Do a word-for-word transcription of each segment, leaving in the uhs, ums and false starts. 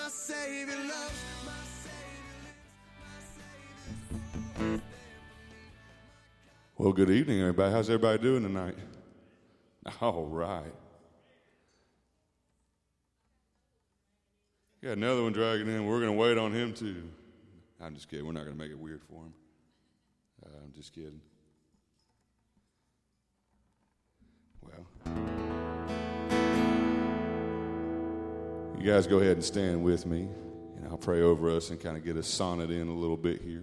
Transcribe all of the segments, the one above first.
Savior loves, my Savior lives, my Savior. Well, good evening, everybody. How's everybody doing tonight? All right. Got another one dragging in. We're going to wait on him, too. I'm just kidding. We're not going to make it weird for him. Uh, I'm just kidding. Well, you guys go ahead and stand with me, and I'll pray over us and kind of get us sonnet in a little bit here.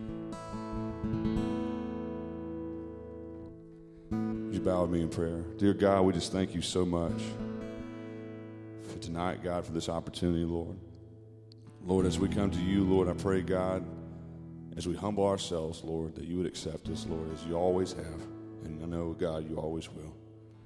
Would you bow with me in prayer? Dear God, we just thank you so much for tonight, God, for this opportunity, Lord. Lord, as we come to you, Lord, I pray, God, as we humble ourselves, Lord, that you would accept us, Lord, as you always have. And I know, God, you always will.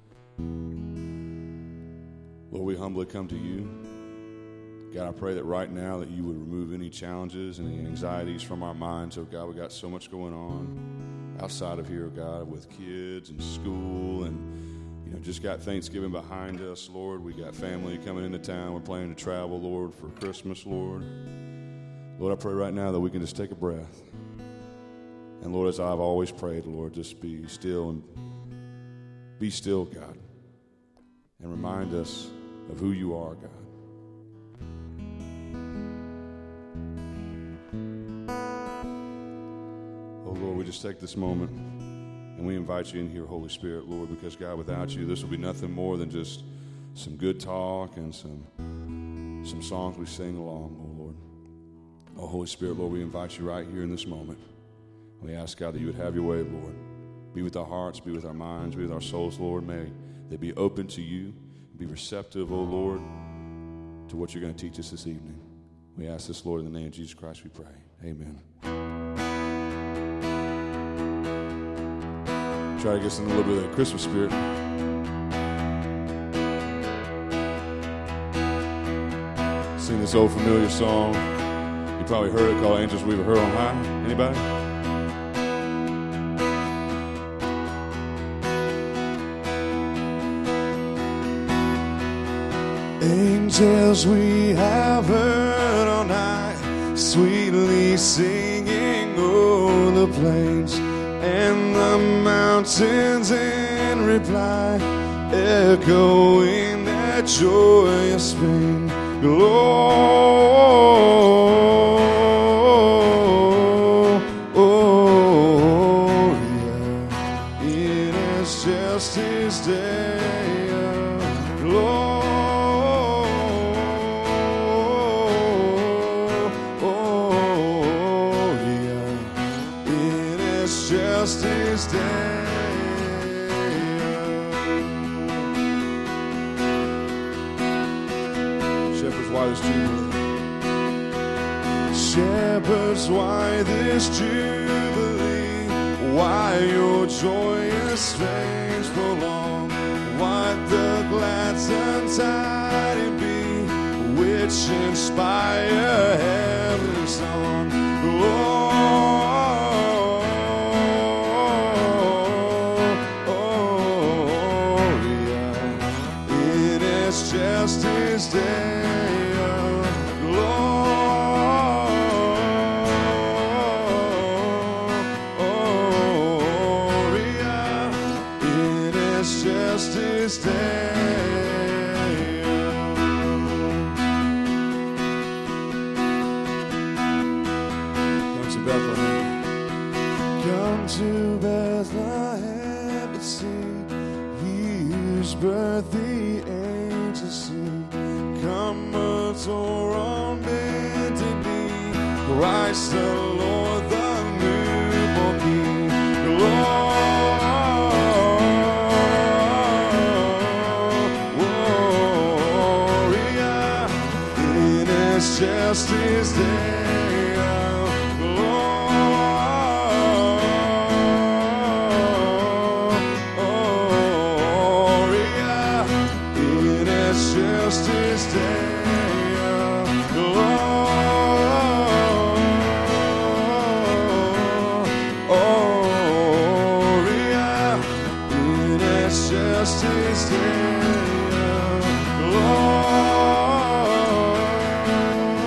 Lord, we humbly come to you. God, I pray that right now that you would remove any challenges and any anxieties from our minds. Oh, God, we got so much going on outside of here, God, with kids and school and, you know, just got Thanksgiving behind us, Lord. We got family coming into town. We're planning to travel, Lord, for Christmas, Lord. Lord, I pray right now that we can just take a breath. And, Lord, as I've always prayed, Lord, just be still and be still, God, and remind us of who you are, God. Oh, Lord, we just take this moment and we invite you in here, Holy Spirit, Lord, because, God, without you, this will be nothing more than just some good talk and some, some songs we sing along, oh, Lord. Oh, Holy Spirit, Lord, we invite you right here in this moment. We ask, God, that you would have your way, Lord. Be with our hearts, be with our minds, be with our souls, Lord. May they be open to you. Be receptive, oh, Lord, to what you're going to teach us this evening. We ask this, Lord, in the name of Jesus Christ, we pray. Amen. Try to get us in a little bit of that Christmas spirit. Sing this old familiar song. You probably heard it called Angels We've Heard on High. Anybody? Angels we have heard all night, sweetly singing o'er the plains and the mountains in reply, echoing that joyous strain. Gloria, it is just his day of glory. It is just his day. Shepherds, why this jubilee? Shepherds, why this jubilee? Why your joyous strains prolong? What the gladsome tidings be, which inspire heavenly song? Gloria, it is just his day of gloria. It is just his day. Come to Bethlehem. Come to Bethlehem and see he whose birth the angels sing. Come adore on bended knee, Christ the Lord, the newborn King. Gloria, it is just his day of gloria. It is just his day of gloria. It is just his day of gloria.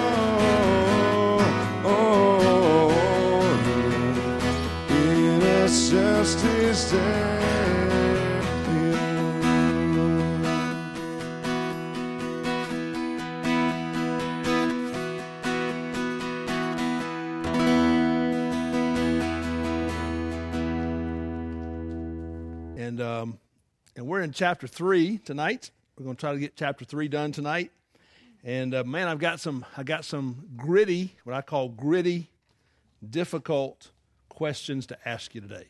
And um, and we're in chapter three tonight. We're going to try to get chapter three done tonight. And uh, man, I've got some I got some gritty, what I call gritty, difficult questions to ask you today.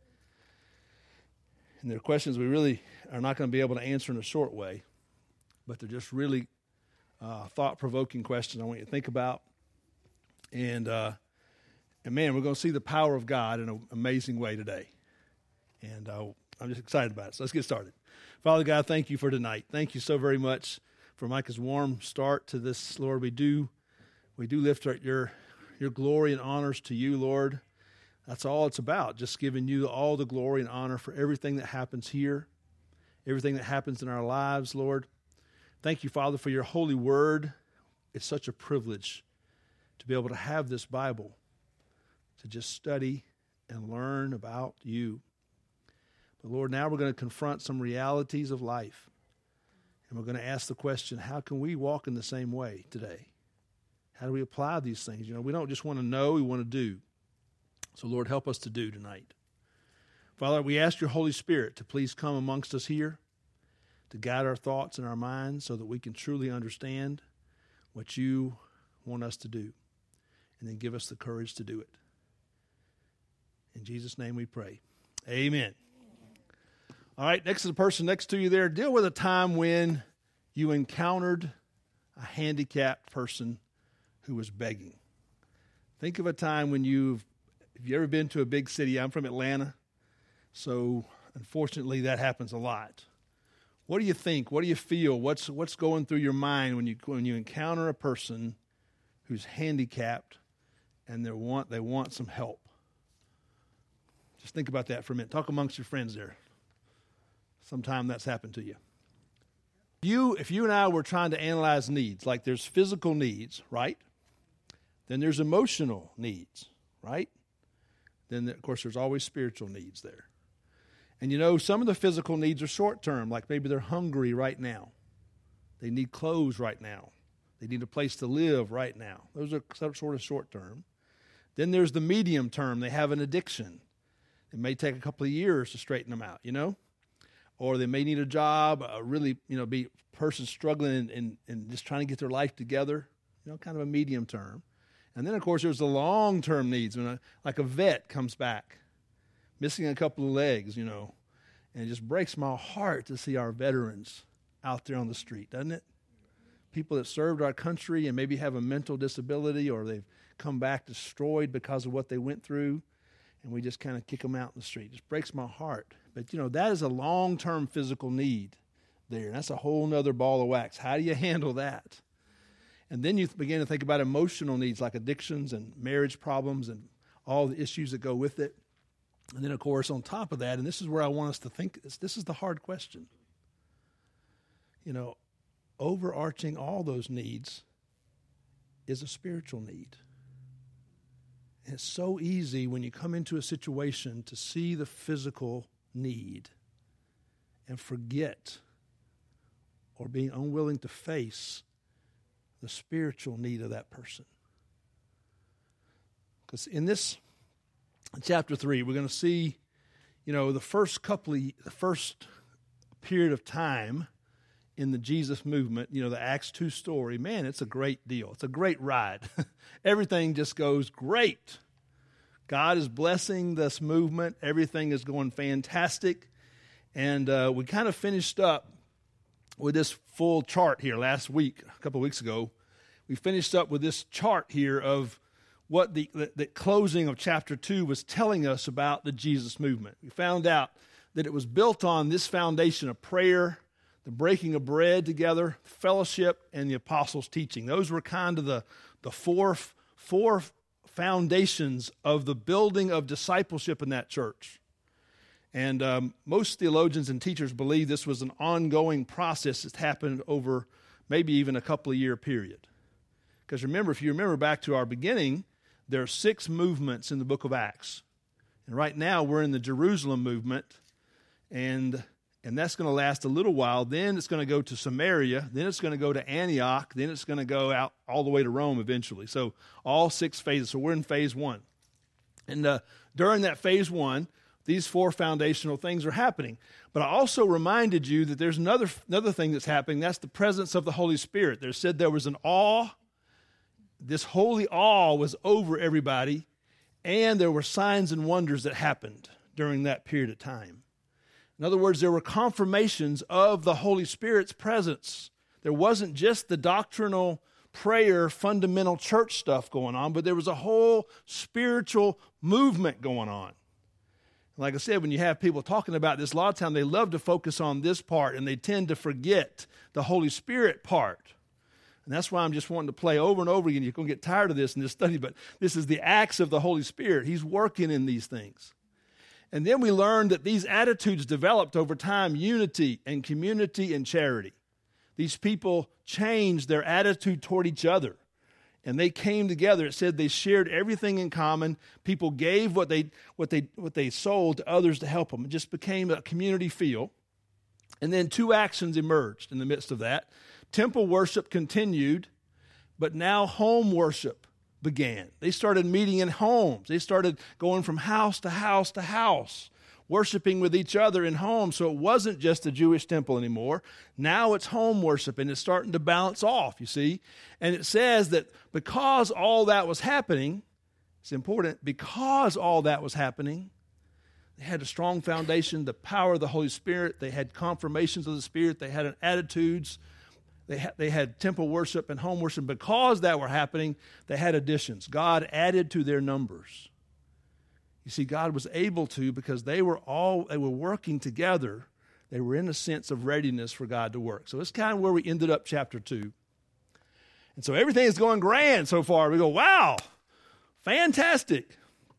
And they're questions we really are not going to be able to answer in a short way, but they're just really uh, thought-provoking questions I want you to think about. And, uh, and man, we're going to see the power of God in an amazing way today. And uh, I'm just excited about it. So let's get started. Father God, thank you for tonight. Thank you so very much for Micah's warm start to this, Lord. We do we do lift our, your, your glory and honors to you, Lord. That's all it's about, just giving you all the glory and honor for everything that happens here, everything that happens in our lives, Lord. Thank you, Father, for your holy word. It's such a privilege to be able to have this Bible, to just study and learn about you. But, Lord, now we're going to confront some realities of life, and we're going to ask the question, how can we walk in the same way today? How do we apply these things? You know, we don't just want to know, we want to do. So, Lord, help us to do tonight. Father, we ask your Holy Spirit to please come amongst us here, to guide our thoughts and our minds so that we can truly understand what you want us to do, and then give us the courage to do it. In Jesus' name we pray. Amen. All right, next to the person next to you there, deal with a time when you encountered a handicapped person who was begging. Think of a time when you've Have you ever been to a big city? I'm from Atlanta, so unfortunately that happens a lot. What do you think? What do you feel? What's what's going through your mind when you when you encounter a person who's handicapped and they want they want some help? Just think about that for a minute. Talk amongst your friends there. Sometime that's happened to you. You, if you and I were trying to analyze needs, like there's physical needs, right? Then there's emotional needs, right? Then, of course, there's always spiritual needs there. And, you know, some of the physical needs are short-term, like maybe they're hungry right now. They need clothes right now. They need a place to live right now. Those are sort of short-term. Then there's the medium-term. They have an addiction. It may take a couple of years to straighten them out, you know? Or they may need a job, a really, you know, be a person struggling and, and, and just trying to get their life together, you know, kind of a medium-term. And then, of course, there's the long-term needs. When a, like a vet comes back, missing a couple of legs, you know, and it just breaks my heart to see our veterans out there on the street, doesn't it? People that served our country and maybe have a mental disability or they've come back destroyed because of what they went through, and we just kind of kick them out in the street. It just breaks my heart. But, you know, that is a long-term physical need there, and that's a whole nother ball of wax. How do you handle that? And then you begin to think about emotional needs like addictions and marriage problems and all the issues that go with it. And then, of course, on top of that, and this is where I want us to think, this, this is the hard question. You know, overarching all those needs is a spiritual need. And it's so easy when you come into a situation to see the physical need and forget or being unwilling to face the spiritual need of that person. Because in this chapter three, we're going to see, you know, the first couple of, the first period of time in the Jesus movement, you know, the Acts two story, man, it's a great deal. It's a great ride. Everything just goes great. God is blessing this movement. Everything is going fantastic. And uh, we kind of finished up with this full chart here last week, a couple of weeks ago. We finished up with this chart here of what the, the, the closing of chapter two was telling us about the Jesus movement. We found out that it was built on this foundation of prayer, the breaking of bread together, fellowship, and the apostles' teaching. Those were kind of the, the four, four foundations of the building of discipleship in that church. And um, most theologians and teachers believe this was an ongoing process that happened over maybe even a couple of year period. Because remember, if you remember back to our beginning, there are six movements in the book of Acts. And right now we're in the Jerusalem movement, and and that's going to last a little while. Then it's going to go to Samaria. Then it's going to go to Antioch. Then it's going to go out all the way to Rome eventually. So all six phases. So we're in phase one. And uh, during that phase one, These four foundational things are happening. But I also reminded you that there's another, another thing that's happening. That's the presence of the Holy Spirit. There said there was an awe. This holy awe was over everybody, and there were signs and wonders that happened during that period of time. In other words, there were confirmations of the Holy Spirit's presence. There wasn't just the doctrinal prayer, fundamental church stuff going on, but there was a whole spiritual movement going on. Like I said, when you have people talking about this, a lot of time they love to focus on this part, and they tend to forget the Holy Spirit part. And that's why I'm just wanting to play over and over again. You're going to get tired of this in this study, but this is the acts of the Holy Spirit. He's working in these things. And then we learned that these attitudes developed over time: unity and community and charity. These people changed their attitude toward each other, and they came together. It said they shared everything in common. People gave what they what they what they sold to others to help them. It just became a community feel. And then two actions emerged in the midst of that. Temple worship continued, but now home worship began. They started meeting in homes. They started going from house to house to house, worshiping with each other in homes. So it wasn't just a Jewish temple anymore. Now it's home worship, and it's starting to balance off, you see. And it says that because all that was happening, it's important, because all that was happening, they had a strong foundation, the power of the Holy Spirit. They had confirmations of the Spirit. They had attitudes. They had, they had temple worship and home worship. Because that were happening, they had additions. God added to their numbers. You see, God was able to, because they were all, they were working together. They were in a sense of readiness for God to work. So it's kind of where we ended up chapter two. And so everything is going grand so far. We go, wow, fantastic.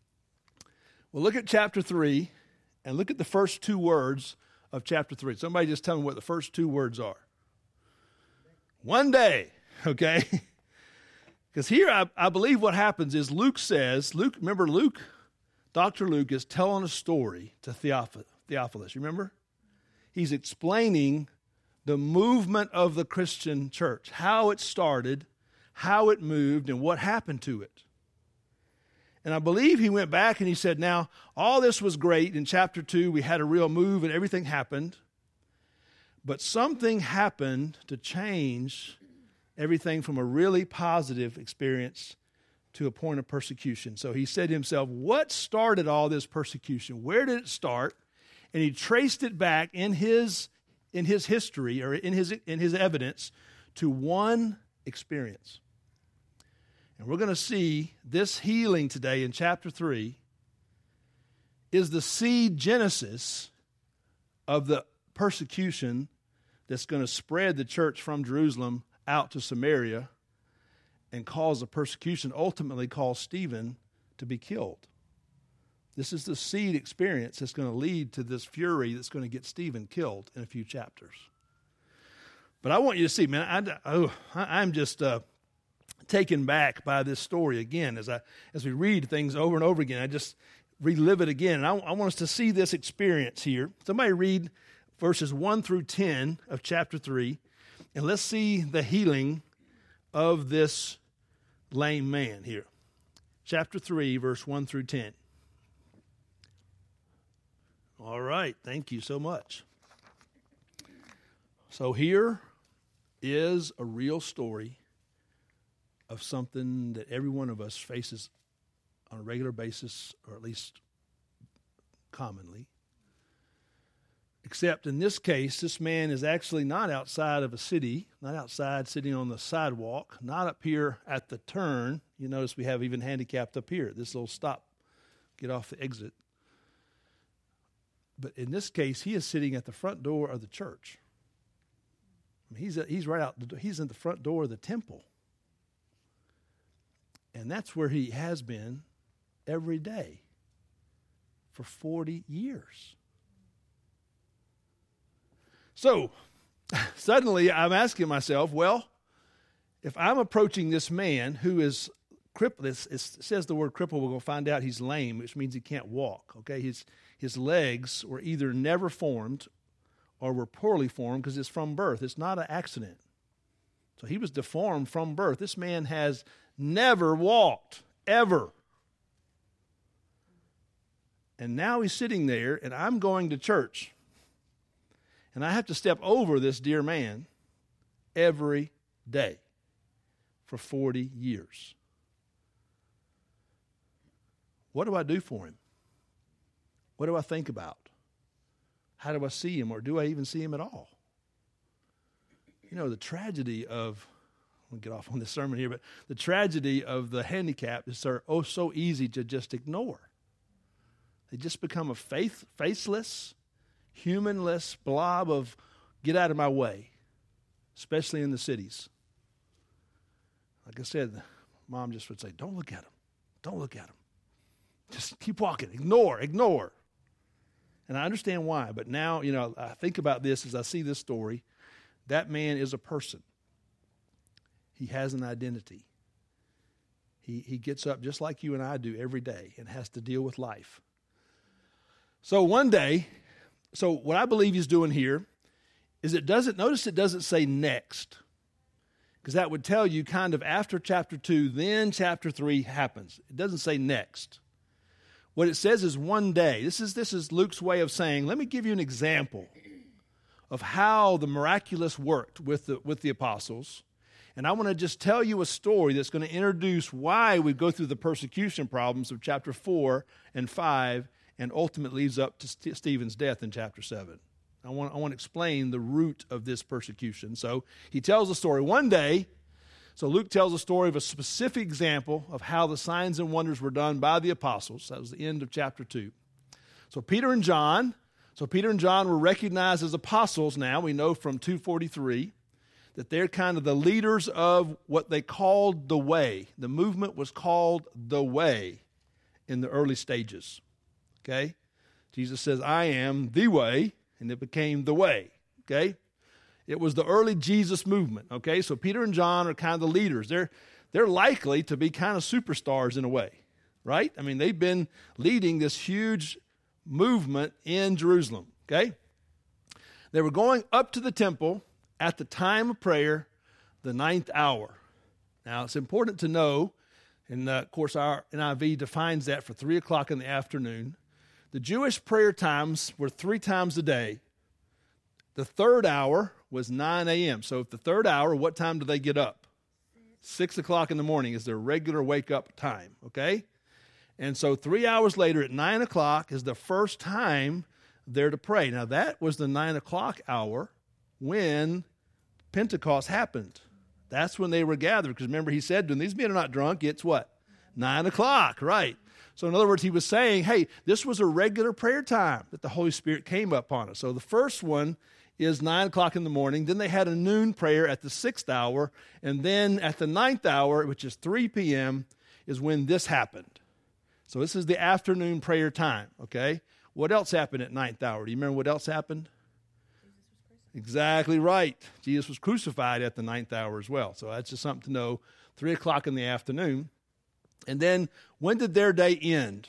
Well, look at chapter three and look at the first two words of chapter three. Somebody just tell me what the first two words are. One day, okay? Because here I, I believe what happens is Luke says, Luke, remember Luke, Doctor Luke is telling a story to Theophilus. You remember? He's explaining the movement of the Christian church, how it started, how it moved, and what happened to it. And I believe he went back and he said, now, all this was great. In chapter two, we had a real move and everything happened. But something happened to change everything from a really positive experience to a point of persecution. So he said to himself, what started all this persecution? Where did it start? And he traced it back in his in his history or in his in his evidence to one experience. And we're going to see this healing today in chapter three is the seed genesis of the persecution that's going to spread the church from Jerusalem out to Samaria and cause the persecution, ultimately cause Stephen to be killed. This is the seed experience that's going to lead to this fury that's going to get Stephen killed in a few chapters. But I want you to see, man, I, oh, I, I'm just uh, taken back by this story again as I as we read things over and over again. I just relive it again. And I, I want us to see this experience here. Somebody read verses one through ten of chapter three, and let's see the healing of this lame man here. Chapter three, verse one through ten. All right, thank you so much. So here is a real story of something that every one of us faces on a regular basis, or at least commonly. Except in this case, this man is actually not outside of a city, not outside sitting on the sidewalk, not up here at the turn. You notice we have even handicapped up here, this little stop, get off the exit. But in this case, he is sitting at the front door of the church. I mean, he's he's right out. He's in the front door of the temple, and that's where he has been every day for forty years. So suddenly, I'm asking myself, well, if I'm approaching this man who is crippled, it says the word crippled. We're going to find out he's lame, which means he can't walk. Okay, his his legs were either never formed or were poorly formed because it's from birth. It's not an accident. So he was deformed from birth. This man has never walked, ever. And now he's sitting there, and I'm going to church. And I have to step over this dear man every day for forty years. What do I do for him? What do I think about? How do I see him, or do I even see him at all? You know, the tragedy of, I'll get off on this sermon here, but the tragedy of the handicapped is they're oh so easy to just ignore. They just become a faith, faceless, humanless blob of get out of my way, especially in the cities. Like I said, Mom just would say, don't look at him. Don't look at him. Just keep walking. Ignore, ignore. And I understand why, but now, you know, I think about this as I see this story. That man is a person. He has an identity. He, he gets up just like you and I do every day and has to deal with life. So one day, so what I believe he's doing here is it doesn't, notice it doesn't say next, because that would tell you kind of after chapter two, then chapter three happens. It doesn't say next. What it says is one day. This is, this is Luke's way of saying, let me give you an example of how the miraculous worked with the, with the apostles. And I want to just tell you a story that's going to introduce why we go through the persecution problems of chapter four and five and ultimately leads up to St- Stephen's death in chapter seven. I want, I want to explain the root of this persecution. So he tells the story. One day, so Luke tells a story of a specific example of how the signs and wonders were done by the apostles. That was the end of chapter two. So Peter and John, so Peter and John were recognized as apostles now. We know from two forty-three that they're kind of the leaders of what they called the Way. The movement was called the Way in the early stages. Okay? Jesus says, I am the way, and it became the Way. Okay? It was the early Jesus movement. Okay? So Peter and John are kind of the leaders. They're, they're likely to be kind of superstars in a way. Right? I mean, they've been leading this huge movement in Jerusalem. Okay? They were going up to the temple at the time of prayer, the ninth hour. Now, it's important to know, and uh, of course our N I V defines that for three o'clock in the afternoon. The Jewish prayer times were three times a day. The third hour was nine a.m. So if the third hour, what time do they get up? Six o'clock in the morning is their regular wake-up time, okay? And so three hours later at nine o'clock is the first time they're to pray. Now, that was the nine o'clock hour when Pentecost happened. That's when they were gathered. Because remember, he said to them, these men are not drunk. It's what? Nine o'clock, right? So in other words, he was saying, hey, this was a regular prayer time that the Holy Spirit came upon us. So the first one is nine o'clock in the morning. Then they had a noon prayer at the sixth hour. And then at the ninth hour, which is three p.m., is when this happened. So this is the afternoon prayer time, okay? What else happened at ninth hour? Do you remember what else happened? Exactly right. Jesus was crucified at the ninth hour as well. So that's just something to know. Three o'clock in the afternoon. And then when did their day end?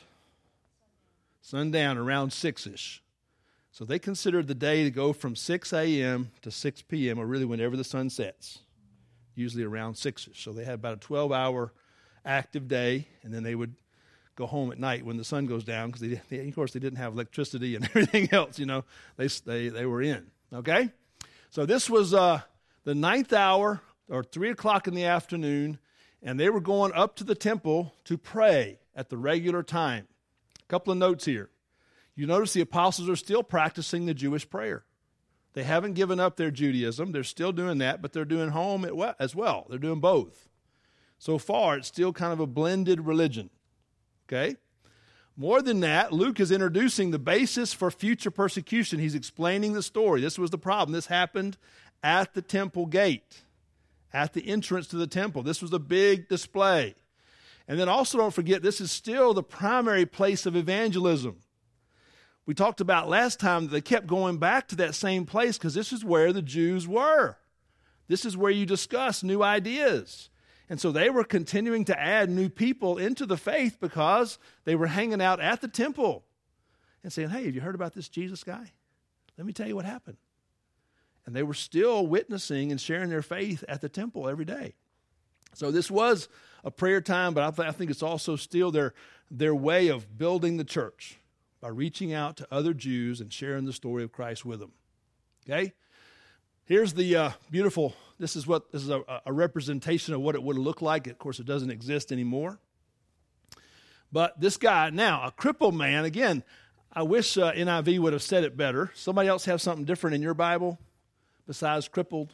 Sundown, around six-ish. So they considered the day to go from six a.m. to six p.m., or really whenever the sun sets, usually around six-ish. So they had about a twelve-hour active day, and then they would go home at night when the sun goes down, because they, they, of course they didn't have electricity and everything else, you know. They, they, they were in. Okay? So this was uh, the ninth hour, or three o'clock in the afternoon, and they were going up to the temple to pray at the regular time. A couple of notes here. You notice the apostles are still practicing the Jewish prayer. They haven't given up their Judaism. They're still doing that, but they're doing home as well. They're doing both. So far, it's still kind of a blended religion. Okay? More than that, Luke is introducing the basis for future persecution. He's explaining the story. This was the problem. This happened at the temple gate, at the entrance to the temple. This was a big display. And then also don't forget, this is still the primary place of evangelism. We talked about last time that they kept going back to that same place because this is where the Jews were. This is where you discuss new ideas. And so they were continuing to add new people into the faith because they were hanging out at the temple and saying, hey, have you heard about this Jesus guy? Let me tell you what happened. And they were still witnessing and sharing their faith at the temple every day. So this was a prayer time, but I, th- I think it's also still their, their way of building the church by reaching out to other Jews and sharing the story of Christ with them. Okay? Here's the uh, beautiful, this is what this is a, a representation of what it would look like. Of course, it doesn't exist anymore. But this guy, now, a crippled man, again, I wish uh, N I V would have said it better. Somebody else have something different in your Bible besides crippled?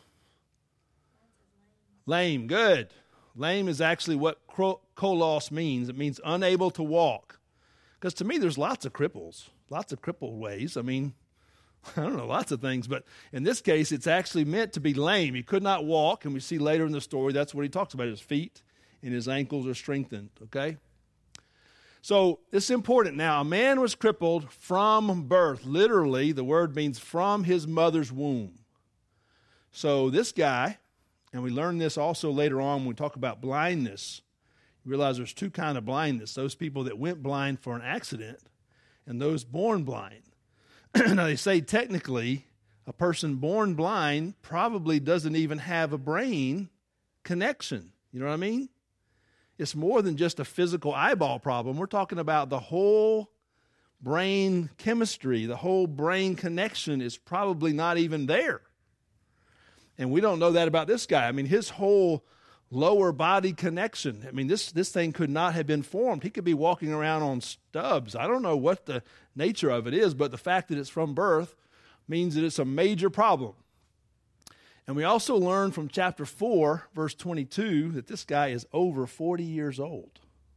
Lame, good. Lame is actually what kolos means. It means unable to walk. Because to me, there's lots of cripples, lots of crippled ways. I mean, I don't know, lots of things. But in this case, it's actually meant to be lame. He could not walk, and we see later in the story, that's what he talks about. His feet and his ankles are strengthened, okay? So it's important. Now, a man was crippled from birth. Literally, the word means from his mother's womb. So this guy, and we learn this also later on when we talk about blindness, you realize there's two kinds of blindness. Those people that went blind for an accident and those born blind. Now, they say technically a person born blind probably doesn't even have a brain connection. You know what I mean? It's more than just a physical eyeball problem. We're talking about the whole brain chemistry, the whole brain connection is probably not even there. And we don't know that about this guy. I mean, his whole lower body connection, I mean, this, this thing could not have been formed. He could be walking around on stubs. I don't know what the nature of it is, but the fact that it's from birth means that it's a major problem. And we also learn from chapter four, verse twenty-two, that this guy is over forty years old.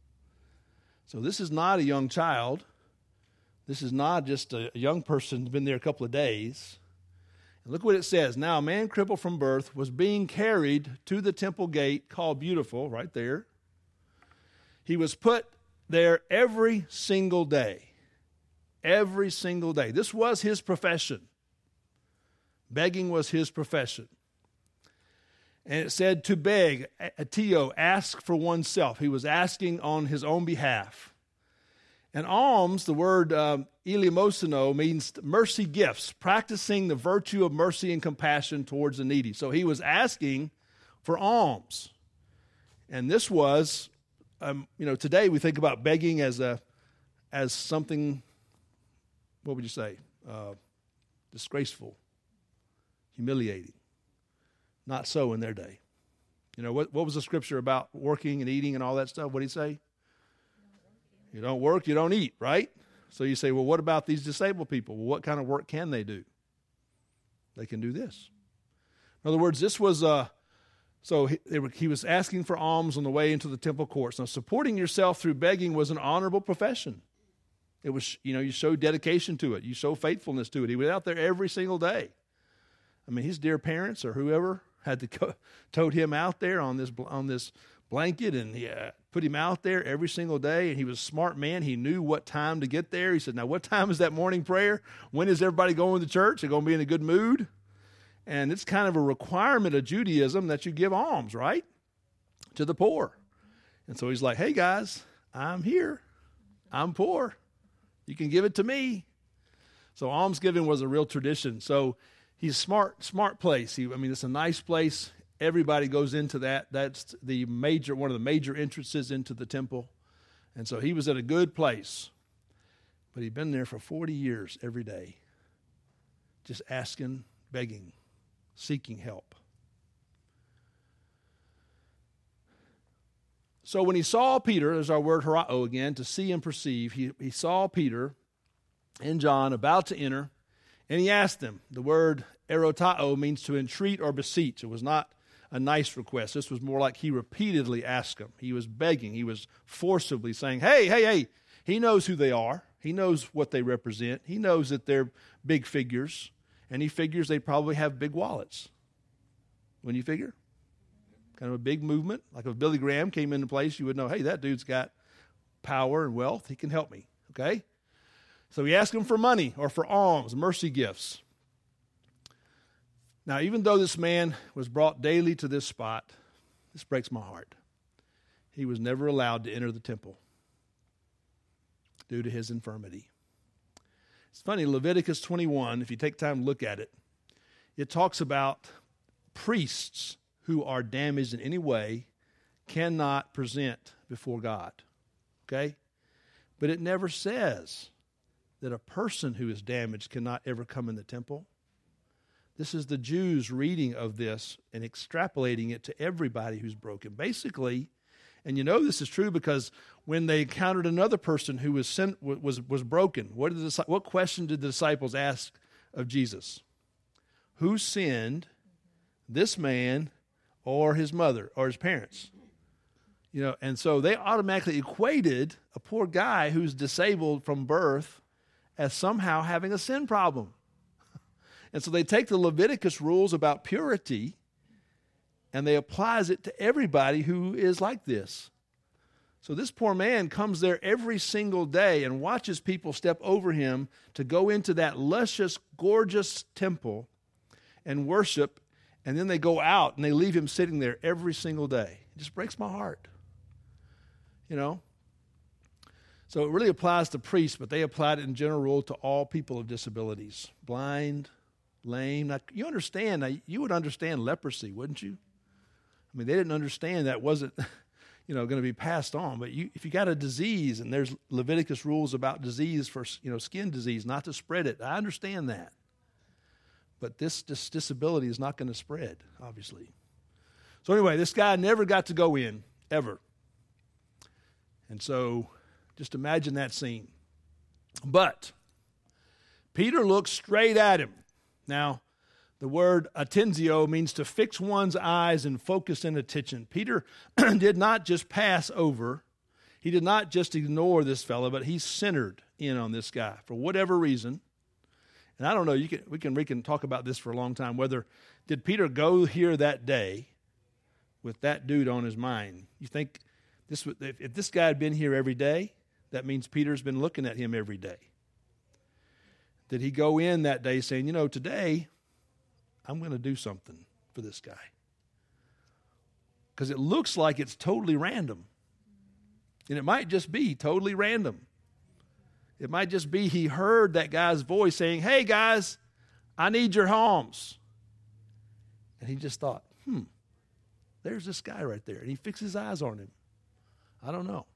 So this is not a young child. This is not just a young person who's been there a couple of days. And look what it says. Now, a man crippled from birth was being carried to the temple gate called Beautiful, right there. He was put there every single day. Every single day. This was his profession. Begging was his profession. And it said to beg, atio, ask for oneself. He was asking on his own behalf. And alms, the word um, eleemosino, means mercy gifts, practicing the virtue of mercy and compassion towards the needy. So he was asking for alms. And this was, um, you know, today we think about begging as a, as something, what would you say, uh, disgraceful, humiliating. Not so in their day. You know, what, what was the scripture about working and eating and all that stuff? What did he say? You don't work, you don't eat, right? So you say, well, what about these disabled people? Well, what kind of work can they do? They can do this. In other words, this was, uh, so he, they were, he was asking for alms on the way into the temple courts. Now, supporting yourself through begging was an honorable profession. It was, you know, you show dedication to it. You show faithfulness to it. He was out there every single day. I mean, his dear parents or whoever had to co- tote him out there on this on this blanket, and he uh, put him out there every single day. And he was a smart man. He knew what time to get there. He said, now, what time is that morning prayer? When is everybody going to church? They're going to be in a good mood. And it's kind of a requirement of Judaism that you give alms, right, to the poor. And so he's like, hey, guys, I'm here. I'm poor. You can give it to me. So almsgiving was a real tradition. So he's smart, smart place. He, I mean, it's a nice place. Everybody goes into that. That's the major, one of the major entrances into the temple. And so he was at a good place. But he'd been there for forty years every day, just asking, begging, seeking help. So when he saw Peter, there's our word horao again, to see and perceive, he, he saw Peter and John about to enter, and he asked them. The word erotao means to entreat or beseech. It was not a nice request. This was more like he repeatedly asked them. He was begging. He was forcibly saying, hey, hey, hey. He knows who they are. He knows what they represent. He knows that they're big figures, and he figures they probably have big wallets. When you figure? Kind of a big movement. Like if Billy Graham came into place, you would know, hey, that dude's got power and wealth. He can help me, okay? So he asked him for money or for alms, mercy gifts. Now, even though this man was brought daily to this spot, this breaks my heart. He was never allowed to enter the temple due to his infirmity. It's funny, Leviticus twenty-one, if you take time to look at it, it talks about priests who are damaged in any way cannot present before God, okay? But it never says that a person who is damaged cannot ever come in the temple. This is the Jews reading of this and extrapolating it to everybody who's broken. Basically, and you know this is true because when they encountered another person who was sin, was was broken, what did the, what question did the disciples ask of Jesus? Who sinned, this man or his mother or his parents? You know, and so they automatically equated a poor guy who's disabled from birth as somehow having a sin problem. And so they take the Leviticus rules about purity and they applies it to everybody who is like this. So this poor man comes there every single day and watches people step over him to go into that luscious, gorgeous temple and worship, and then they go out and they leave him sitting there every single day. It just breaks my heart, you know. So it really applies to priests, but they applied it in general rule to all people of disabilities, blind, lame. Now, you understand, now, you would understand leprosy, wouldn't you? I mean, they didn't understand that wasn't, you know, going to be passed on. But you, if you got a disease, and there's Leviticus rules about disease for, you know, skin disease, not to spread it. I understand that. But this, this disability is not going to spread, obviously. So anyway, this guy never got to go in, ever. And so just imagine that scene. But Peter looks straight at him. Now, the word attenzio means to fix one's eyes and focus in attention. Peter did not just pass over. He did not just ignore this fellow, but he centered in on this guy for whatever reason. And I don't know, you can, we can we can talk about this for a long time, whether did Peter go here that day with that dude on his mind? You think this if, if this guy had been here every day, that means Peter's been looking at him every day. Did he go in that day saying, you know, today I'm going to do something for this guy? Because it looks like it's totally random. And it might just be totally random. It might just be he heard that guy's voice saying, hey, guys, I need your alms. And he just thought, hmm, there's this guy right there. And he fixed his eyes on him. I don't know.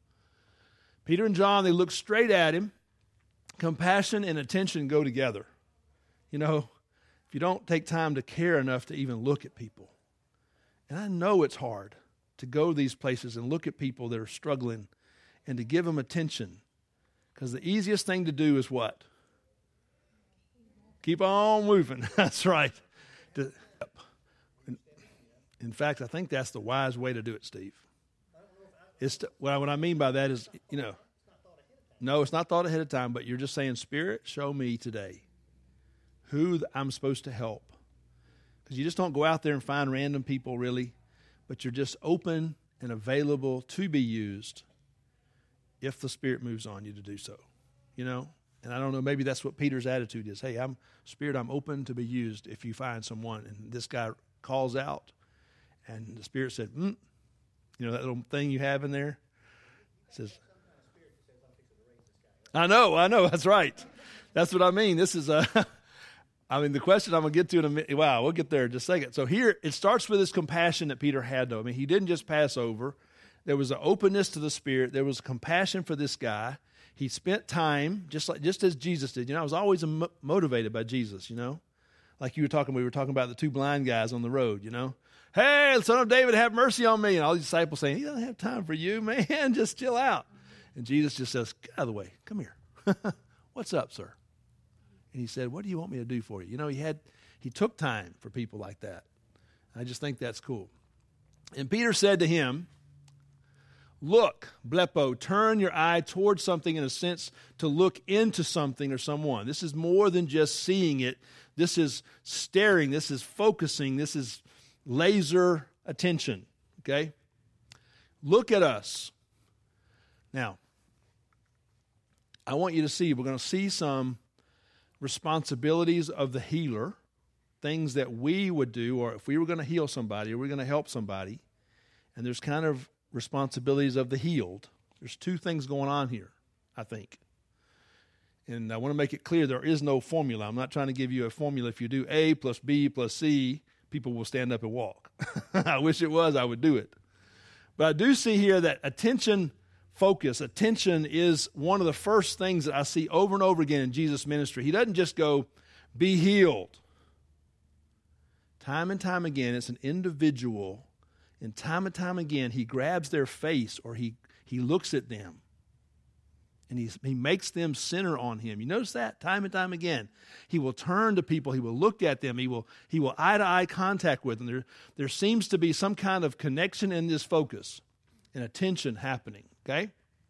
Peter and John, they look straight at him. Compassion and attention go together. You know, if you don't take time to care enough to even look at people. And I know it's hard to go to these places and look at people that are struggling and to give them attention. Because the easiest thing to do is what? Keep on moving. That's right. To, in, in fact, I think that's the wise way to do it, Steve. It's to, well, what I mean by that is, you know, no, it's not thought ahead of time, but you're just saying, Spirit, show me today who I'm supposed to help. Because you just don't go out there and find random people, really, but you're just open and available to be used if the Spirit moves on you to do so, you know? And I don't know, maybe that's what Peter's attitude is. Hey, I'm Spirit, I'm open to be used if you find someone. And this guy calls out, and the Spirit said, mm, you know, that little thing you have in there? It says, I know, I know, that's right. That's what I mean. This is a, I mean, the question I'm going to get to in a minute, wow, we'll get there in just a second. So here, it starts with this compassion that Peter had, though. I mean, he didn't just pass over. There was an openness to the Spirit. There was compassion for this guy. He spent time, just like just as Jesus did. You know, I was always mo- motivated by Jesus, you know. Like you were talking, we were talking about the two blind guys on the road, you know. Hey, Son of David, have mercy on me. And all these disciples saying, he doesn't have time for you, man. Just chill out. And Jesus just says, get out of the way. Come here. What's up, sir? And he said, what do you want me to do for you? You know, he had, he took time for people like that. I just think that's cool. And Peter said to him, look, blepo, turn your eye towards something, in a sense, to look into something or someone. This is more than just seeing it. This is staring. This is focusing. This is laser attention, okay? Look at us. Now, I want you to see, we're going to see some responsibilities of the healer, things that we would do, or if we were going to heal somebody or we're going to help somebody, and there's kind of responsibilities of the healed. There's two things going on here, I think. And I want to make it clear there is no formula. I'm not trying to give you a formula. If you do A plus B plus C, people will stand up and walk. I wish it was, I would do it. But I do see here that attention focus, attention is one of the first things that I see over and over again in Jesus' ministry. He doesn't just go, be healed. Time and time again, it's an individual, and time and time again, he grabs their face or he, he looks at them, and he's, he makes them center on him. You notice that? Time and time again. He will turn to people. He will look at them. He will, he will eye-to-eye contact with them. There, there seems to be some kind of connection in this focus and attention happening, okay?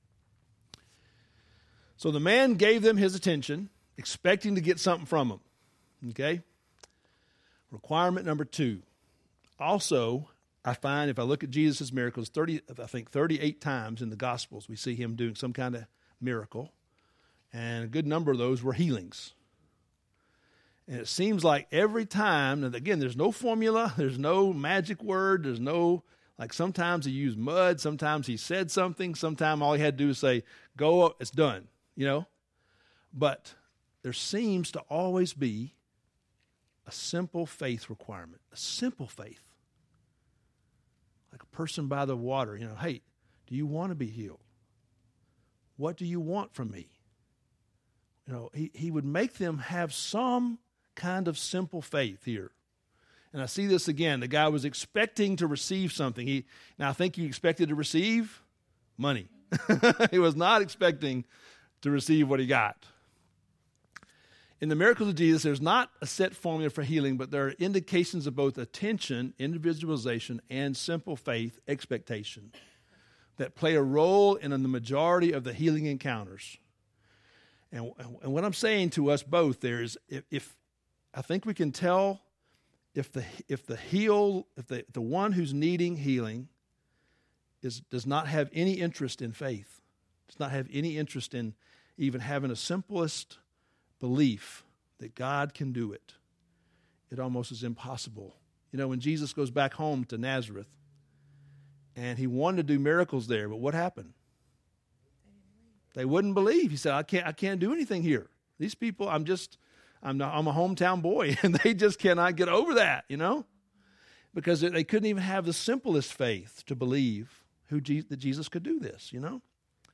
So the man gave them his attention, expecting to get something from them, okay? Requirement number two. Also, I find if I look at Jesus' miracles, thirty, I think thirty-eight times in the Gospels, we see him doing some kind of miracle, and a good number of those were healings. And it seems like every time, and again, there's no formula, there's no magic word, there's no, like sometimes he used mud, sometimes he said something, sometimes all he had to do is say, go, it's done, you know? But there seems to always be a simple faith requirement, a simple faith. Like a person by the water, you know, hey, do you want to be healed? What do you want from me? You know, he, he would make them have some kind of simple faith here. And I see this again. The guy was expecting to receive something. He Now, I think he expected to receive money. He was not expecting to receive what he got. In the miracles of Jesus, there's not a set formula for healing, but there are indications of both attention, individualization, and simple faith, expectation, that play a role in the majority of the healing encounters. And, and what I'm saying to us both there is, if, if I think we can tell if the if the heal if the, the one who's needing healing is does not have any interest in faith, does not have any interest in even having a simplest belief that God can do it, it almost is impossible. You know, when Jesus goes back home to Nazareth, and he wanted to do miracles there, but what happened? They wouldn't believe. He said, I can't I can't do anything here. These people, I'm just, I'm not, I'm a hometown boy, and they just cannot get over that, you know? Because they couldn't even have the simplest faith to believe who Je- that Jesus could do this, you know?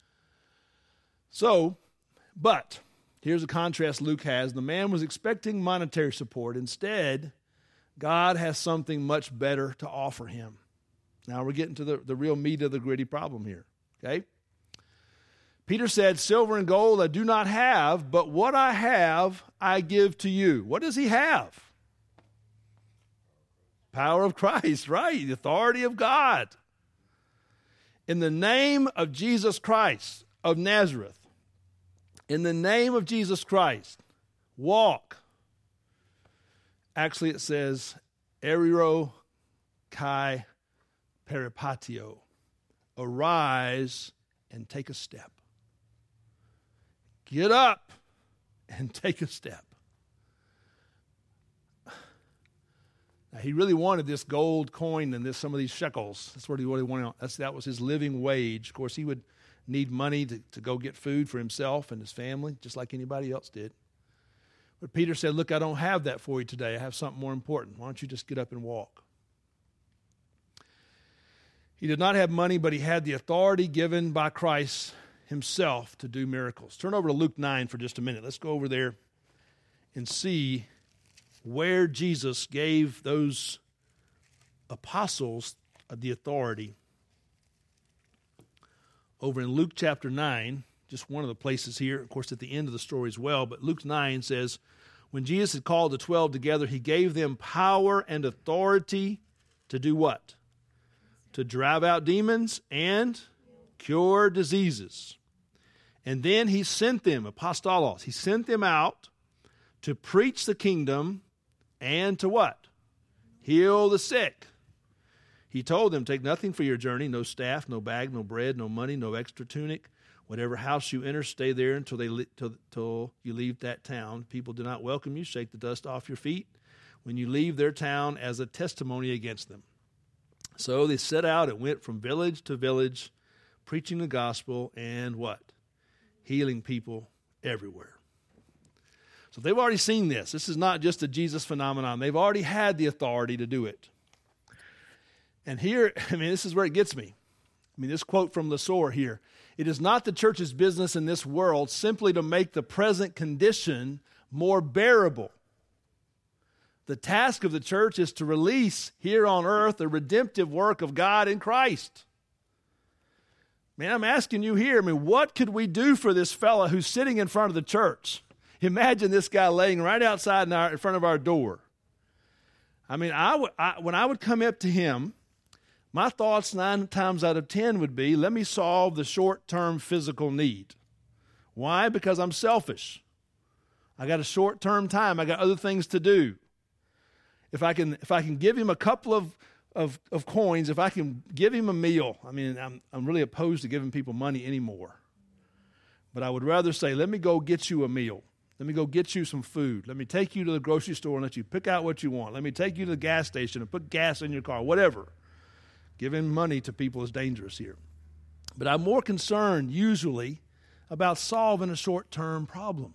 So, but here's a contrast Luke has. The man was expecting monetary support. Instead, God has something much better to offer him. Now we're getting to the, the real meat of the gritty problem here, okay? Peter said, silver and gold I do not have, but what I have I give to you. What does he have? Power of Christ, right? The authority of God. In the name of Jesus Christ of Nazareth, in the name of Jesus Christ, walk. Actually, it says, eriro kai peripatio. Arise and take a step. Get up and take a step. Now, he really wanted this gold coin and this some of these shekels. That's what he really wanted. That's, that was his living wage. Of course, he would need money to, to go get food for himself and his family, just like anybody else did. But Peter said, look, I don't have that for you today. I have something more important. Why don't you just get up and walk? He did not have money, but he had the authority given by Christ himself to do miracles. Turn over to Luke nine for just a minute. Let's go over there and see where Jesus gave those apostles the authority. Over in Luke chapter nine, just one of the places here, of course, at the end of the story as well, but Luke nine says, when Jesus had called the twelve together, he gave them power and authority to do what? To drive out demons and cure diseases. And then he sent them, apostolos, he sent them out to preach the kingdom and to what? Heal the sick. He told them, take nothing for your journey, no staff, no bag, no bread, no money, no extra tunic. Whatever house you enter, stay there until they till, till you leave that town. People do not welcome you. Shake the dust off your feet when you leave their town as a testimony against them. So they set out and went from village to village, preaching the gospel and what? Healing people everywhere. So they've already seen this. This is not just a Jesus phenomenon. They've already had the authority to do it. And here, I mean, this is where it gets me. I mean, this quote from Lesor here, it is not the church's business in this world simply to make the present condition more bearable. The task of the church is to release here on earth the redemptive work of God in Christ. Man, I'm asking you here, I mean, what could we do for this fella who's sitting in front of the church? Imagine this guy laying right outside in, our, in front of our door. I mean, I would, I, when I would come up to him, my thoughts nine times out of ten would be, let me solve the short-term physical need. Why? Because I'm selfish. I got a short-term time. I got other things to do. If I can, if I can give him a couple of, of, of coins, if I can give him a meal, I mean, I'm, I'm really opposed to giving people money anymore. But I would rather say, let me go get you a meal. Let me go get you some food. Let me take you to the grocery store and let you pick out what you want. Let me take you to the gas station and put gas in your car, whatever. Giving money to people is dangerous here. But I'm more concerned usually about solving a short-term problem.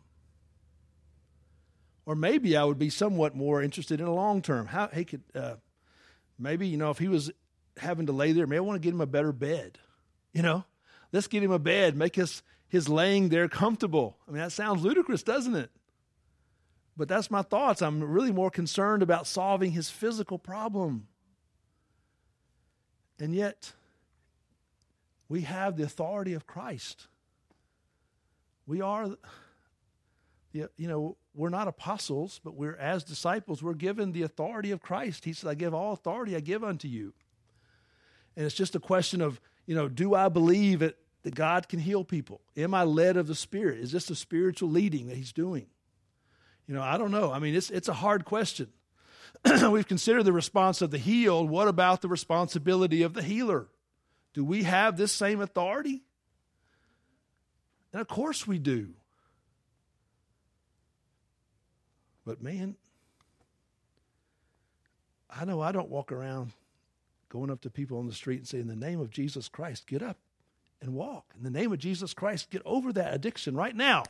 Or maybe I would be somewhat more interested in a long-term. How he could, uh, maybe, you know, if he was having to lay there, maybe I want to get him a better bed. You know, let's get him a bed, make his, his laying there comfortable. I mean, that sounds ludicrous, doesn't it? But that's my thoughts. I'm really more concerned about solving his physical problem. And yet, we have the authority of Christ. We are, you know, we're not apostles, but we're, as disciples, we're given the authority of Christ. He said, I give all authority I give unto you. And it's just a question of, you know, do I believe it, that God can heal people? Am I led of the Spirit? Is this a spiritual leading that he's doing? You know, I don't know. I mean, it's it's a hard question. We've considered the response of the healed. What about the responsibility of the healer? Do we have this same authority? And of course we do. But man, I know I don't walk around going up to people on the street and saying, in the name of Jesus Christ, get up and walk. In the name of Jesus Christ, get over that addiction right now.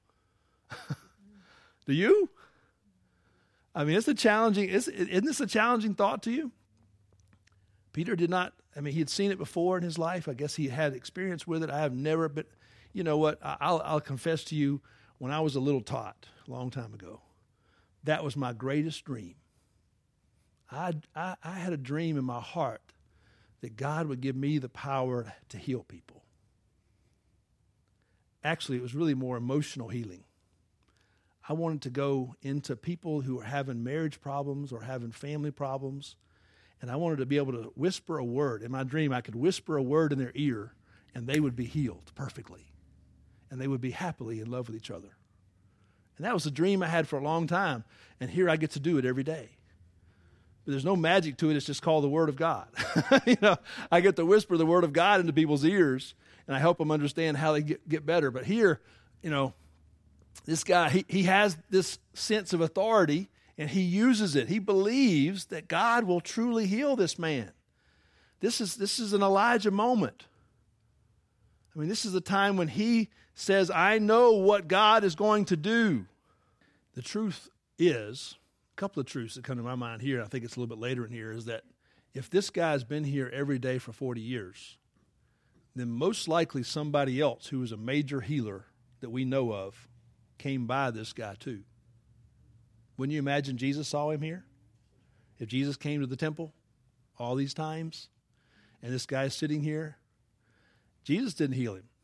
Do you? I mean, it's a challenging, isn't this a challenging thought to you? Peter did not, I mean, he had seen it before in his life. I guess he had experience with it. I have never been, you know what, I'll, I'll confess to you, when I was a little tot, a long time ago, that was my greatest dream. I, I, I had a dream in my heart that God would give me the power to heal people. Actually, it was really more emotional healing. I wanted to go into people who are having marriage problems or having family problems, and I wanted to be able to whisper a word. In my dream, I could whisper a word in their ear, and they would be healed perfectly, and they would be happily in love with each other. And that was a dream I had for a long time, and here I get to do it every day. But there's no magic to it. It's just called the Word of God. You know, I get to whisper the Word of God into people's ears, and I help them understand how they get, get better. But here, you know, this guy, he, he has this sense of authority, and he uses it. He believes that God will truly heal this man. This is, this is an Elijah moment. I mean, this is the time when he says, I know what God is going to do. The truth is, a couple of truths that come to my mind here, I think it's a little bit later in here, is that if this guy's been here every day for forty years, then most likely somebody else who is a major healer that we know of came by this guy too. Wouldn't you imagine Jesus saw him here? If Jesus came to the temple all these times, and this guy's sitting here, Jesus didn't heal him.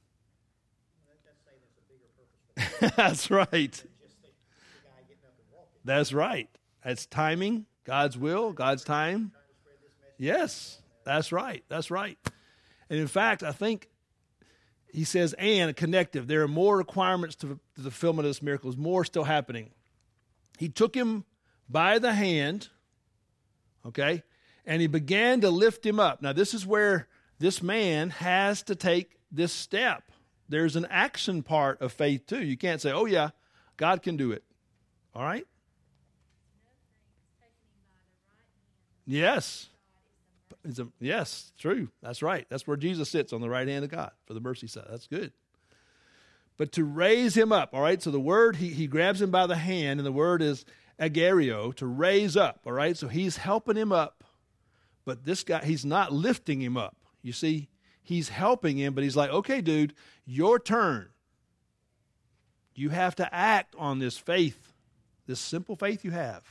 That's right. That's right. That's timing, God's will, God's time. Yes, that's right. That's right. And in fact, I think he says, and a connective. There are more requirements to the fulfillment of this miracle. There's more still happening. He took him by the hand, okay, and he began to lift him up. Now, this is where this man has to take this step. There's an action part of faith, too. You can't say, oh, yeah, God can do it. All right? Yes. It's a, yes, true. That's right. That's where Jesus sits, on the right hand of God for the mercy side. That's good. But to raise him up, all right? So the word, he, he grabs him by the hand, and the word is agerio, to raise up, all right? So he's helping him up, but this guy, he's not lifting him up. You see, He's helping him, but he's like, okay, dude, your turn. You have to act on this faith, this simple faith you have.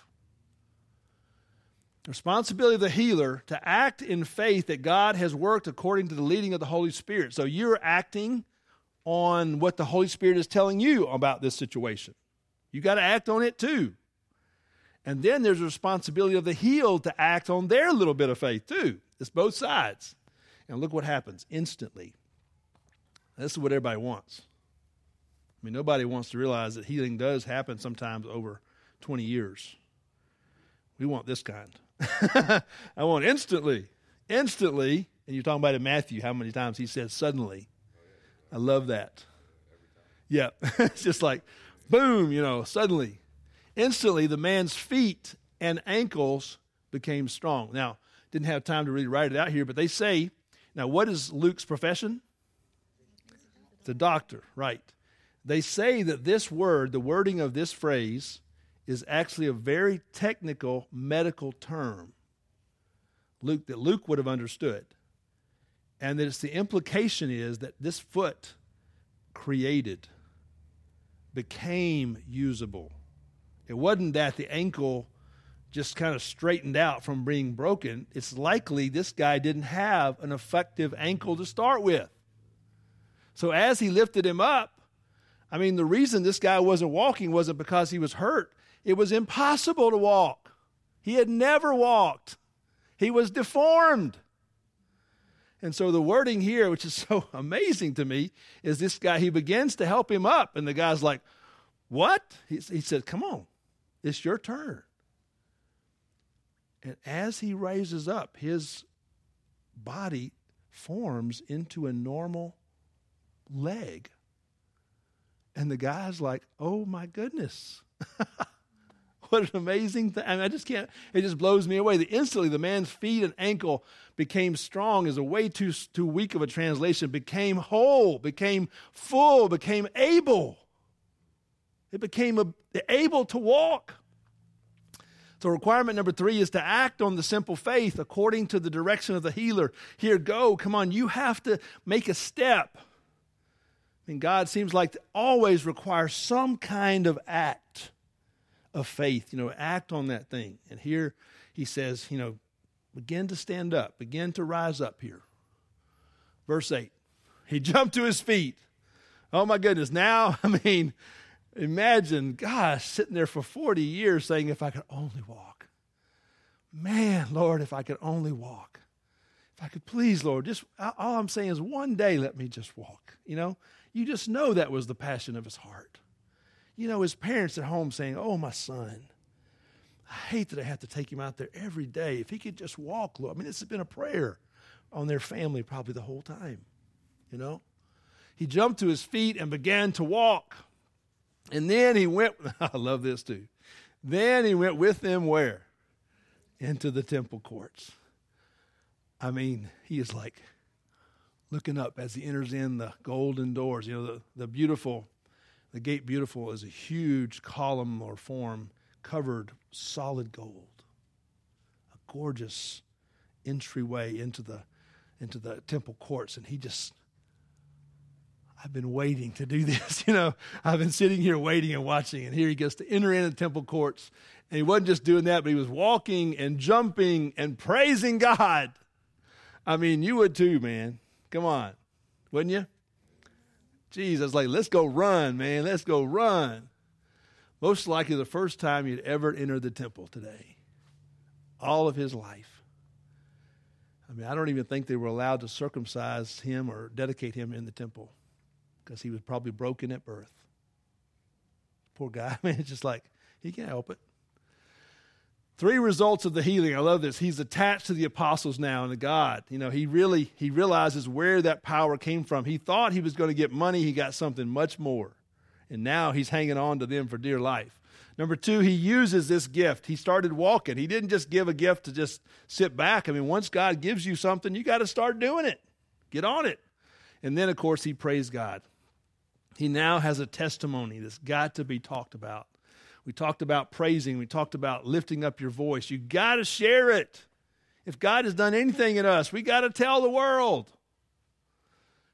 The responsibility of the healer to act in faith that God has worked according to the leading of the Holy Spirit. So you're acting on what the Holy Spirit is telling you about this situation. You got to act on it too. And then there's a responsibility of the healed to act on their little bit of faith too. It's both sides. And look what happens instantly. This is what everybody wants. I mean, nobody wants to realize that healing does happen sometimes over twenty years. We want this kind. I want instantly, instantly. And you're talking about in Matthew, how many times he said suddenly. I love that. Yeah, it's just like, boom, you know, suddenly. Instantly, the man's feet and ankles became strong. Now, didn't have time to really write it out here, but they say, now what is Luke's profession? It's a doctor, right. They say that this word, the wording of this phrase, is actually a very technical medical term. Luke, that Luke would have understood. And that it's the implication is that this foot created, became usable. It wasn't that the ankle just kind of straightened out from being broken. It's likely this guy didn't have an effective ankle to start with. So as he lifted him up, I mean, the reason this guy wasn't walking wasn't because he was hurt. It was impossible to walk. He had never walked. He was deformed. And so the wording here, which is so amazing to me, is this guy, he begins to help him up. And the guy's like, what? He, he said, come on, it's your turn. And as he raises up, his body forms into a normal leg. And the guy's like, oh my goodness. What an amazing thing. I mean, I just can't, it just blows me away. The instantly the man's feet and ankle became strong is a way too, too weak of a translation, became whole, became full, became able. It became a, able to walk. So requirement number three is to act on the simple faith according to the direction of the healer. Here, go. Come on, you have to make a step. I mean, God seems like to always require some kind of act of faith, you know, act on that thing. And here he says, you know, begin to stand up, begin to rise up here. Verse eight, he jumped to his feet. Oh my goodness. Now, I mean, imagine, gosh, sitting there for forty years saying, if I could only walk. Man, Lord, if I could only walk. If I could please, Lord, just, all I'm saying is one day let me just walk, you know. You just know that was the passion of his heart. You know, his parents at home saying, oh, my son, I hate that I have to take him out there every day. If he could just walk, Lord. I mean, this has been a prayer on their family probably the whole time, you know. He jumped to his feet and began to walk. And then he went, I love this too. Then he went with them where? Into the temple courts. I mean, he is like looking up as he enters in the golden doors. You know, the, the beautiful, the gate beautiful is a huge column or form covered solid gold. A gorgeous entryway into the into the temple courts. And he just, I've been waiting to do this. You know, I've been sitting here waiting and watching. And here he gets to enter into the temple courts. And he wasn't just doing that, but he was walking and jumping and praising God. I mean, you would too, man. Come on. Wouldn't you? Jeez, I was like, let's go run, man. Let's go run. Most likely the first time you'd ever enter the temple today. All of his life. I mean, I don't even think they were allowed to circumcise him or dedicate him in the temple because he was probably broken at birth. Poor guy. I mean, it's just like, he can't help it. Three results of the healing. I love this. He's attached to the apostles now and to God. You know, he really, he realizes where that power came from. He thought he was going to get money. He got something much more. And now he's hanging on to them for dear life. Number two, he uses this gift. He started walking. He didn't just give a gift to just sit back. I mean, once God gives you something, you got to start doing it. Get on it. And then, of course, he praised God. He now has a testimony that's got to be talked about. We talked about praising. We talked about lifting up your voice. You got to share it. If God has done anything in us, we got to tell the world.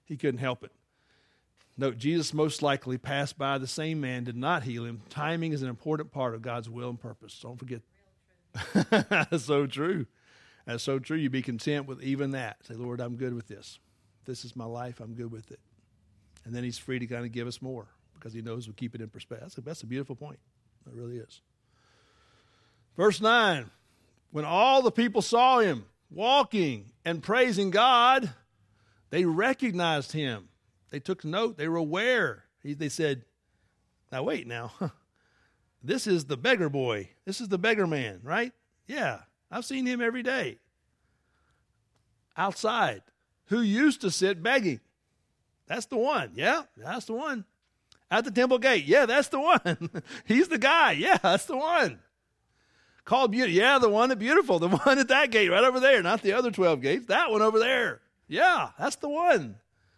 He couldn't help it. Note, Jesus most likely passed by the same man, did not heal him. Timing is an important part of God's will and purpose. Don't forget. That's so true. That's so true. You be content with even that. Say, Lord, I'm good with this. This is my life. I'm good with it. And then he's free to kind of give us more because he knows we'll keep it in perspective. That's a, that's a beautiful point. It really is. Verse nine, when all the people saw him walking and praising God, they recognized him. They took note. They were aware. He, they said, now wait now. This is the beggar boy. This is the beggar man, right? Yeah, I've seen him every day. Outside. Who used to sit begging. That's the one. Yeah, that's the one. At the temple gate. Yeah, that's the one. He's the guy. Yeah, that's the one. Called beauty. Yeah, the one at Beautiful. The one at that gate right over there. Not the other twelve gates. That one over there. Yeah, that's the one.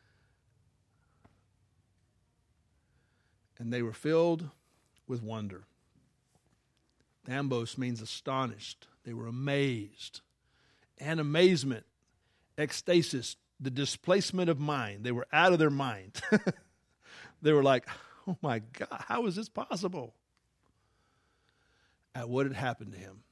And they were filled with wonder. Thambos means astonished. They were amazed. And amazement, ecstasis, the displacement of mind. They were out of their mind. They were like, oh my God, how is this possible? At what had happened to him.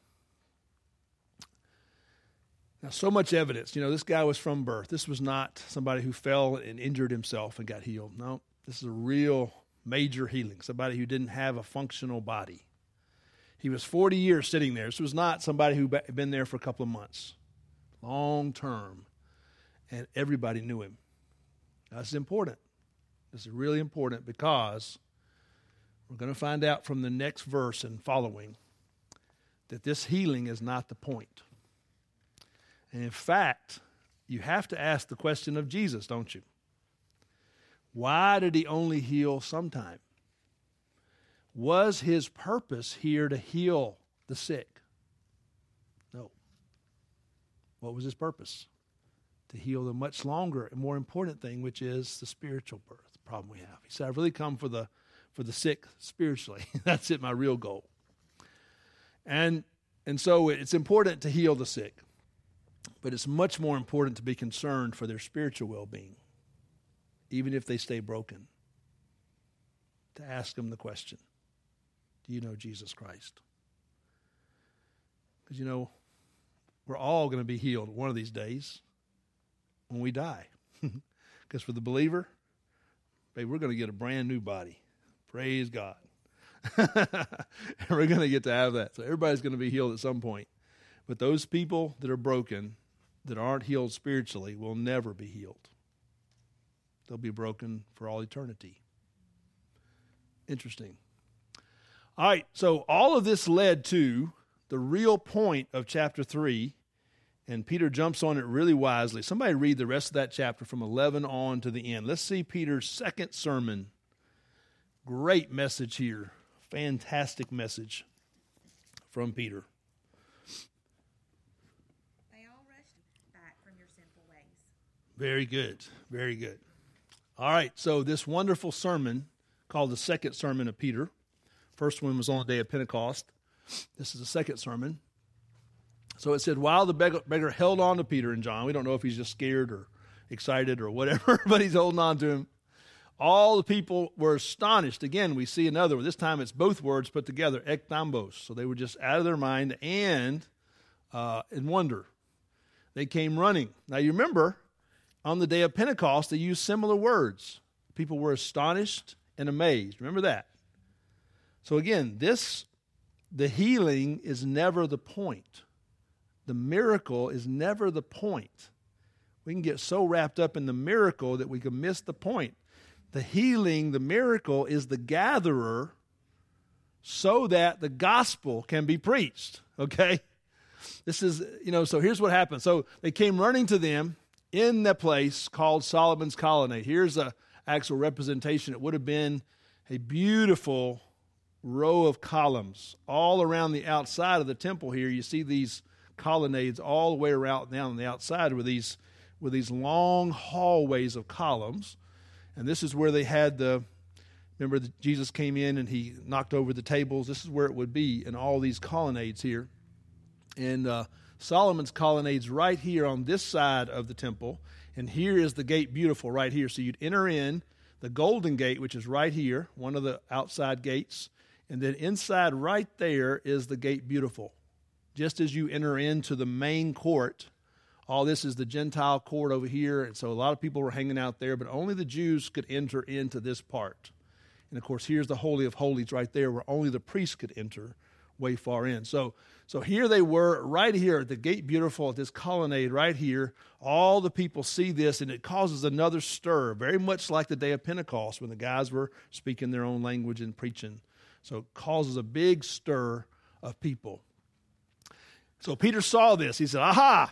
Now, so much evidence. You know, this guy was from birth. This was not somebody who fell and injured himself and got healed. No, this is a real major healing. Somebody who didn't have a functional body. He was forty years sitting there. This was not somebody who had been there for a couple of months. Long term. And everybody knew him. Now, this is important. This is really important because we're going to find out from the next verse and following that this healing is not the point. And in fact, you have to ask the question of Jesus, don't you? Why did he only heal sometime? Was his purpose here to heal the sick? No. What was his purpose? To heal the much longer and more important thing, which is the spiritual birth problem we have. He said, I've really come for the for the sick spiritually. That's it, my real goal. And and so it's important to heal the sick, but it's much more important to be concerned for their spiritual well-being, even if they stay broken. To ask them the question, do you know Jesus Christ? Because, you know, we're all going to be healed one of these days when we die. Because for the believer, babe, we're going to get a brand new body. Praise God. And we're going to get to have that. So everybody's going to be healed at some point. But those people that are broken, that aren't healed spiritually, will never be healed. They'll be broken for all eternity. Interesting. All right, so all of this led to the real point of chapter three, and Peter jumps on it really wisely. Somebody read the rest of that chapter from eleven on to the end. Let's see Peter's second sermon. Great message here. Fantastic message from Peter. They all rushed back from your sinful ways. Very good. Very good. All right, so this wonderful sermon called the second sermon of Peter. First one was on the day of Pentecost. This is the second sermon. So it said, while the beggar, beggar held on to Peter and John, we don't know if he's just scared or excited or whatever, but he's holding on to him. All the people were astonished. Again, we see another one. This time it's both words put together, ekthambos. So they were just out of their mind and uh, in wonder. They came running. Now you remember, on the day of Pentecost, they used similar words. People were astonished and amazed. Remember that. So again, this, the healing is never the point. The miracle is never the point. We can get so wrapped up in the miracle that we can miss the point. The healing, the miracle, is the gatherer so that the gospel can be preached, okay? This is, you know, so here's what happened. So they came running to them in the place called Solomon's Colonnade. Here's an actual representation. It would have been a beautiful row of columns all around the outside of the temple here. You see these colonnades all the way around down on the outside with these, with these long hallways of columns. And this is where they had the, remember the, Jesus came in and he knocked over the tables. This is where it would be in all these colonnades here. And uh, Solomon's Colonnade's right here on this side of the temple. And here is the gate beautiful right here. So you'd enter in the Golden Gate, which is right here, one of the outside gates. And then inside right there is the gate beautiful. Just as you enter into the main court, all this is the Gentile court over here. And so a lot of people were hanging out there, but only the Jews could enter into this part. And of course, here's the Holy of Holies right there, where only the priests could enter way far in. So so here they were right here at the gate beautiful, at this colonnade right here. All the people see this, and it causes another stir, very much like the day of Pentecost when the guys were speaking their own language and preaching. So it causes a big stir of people. So Peter saw this. He said, aha!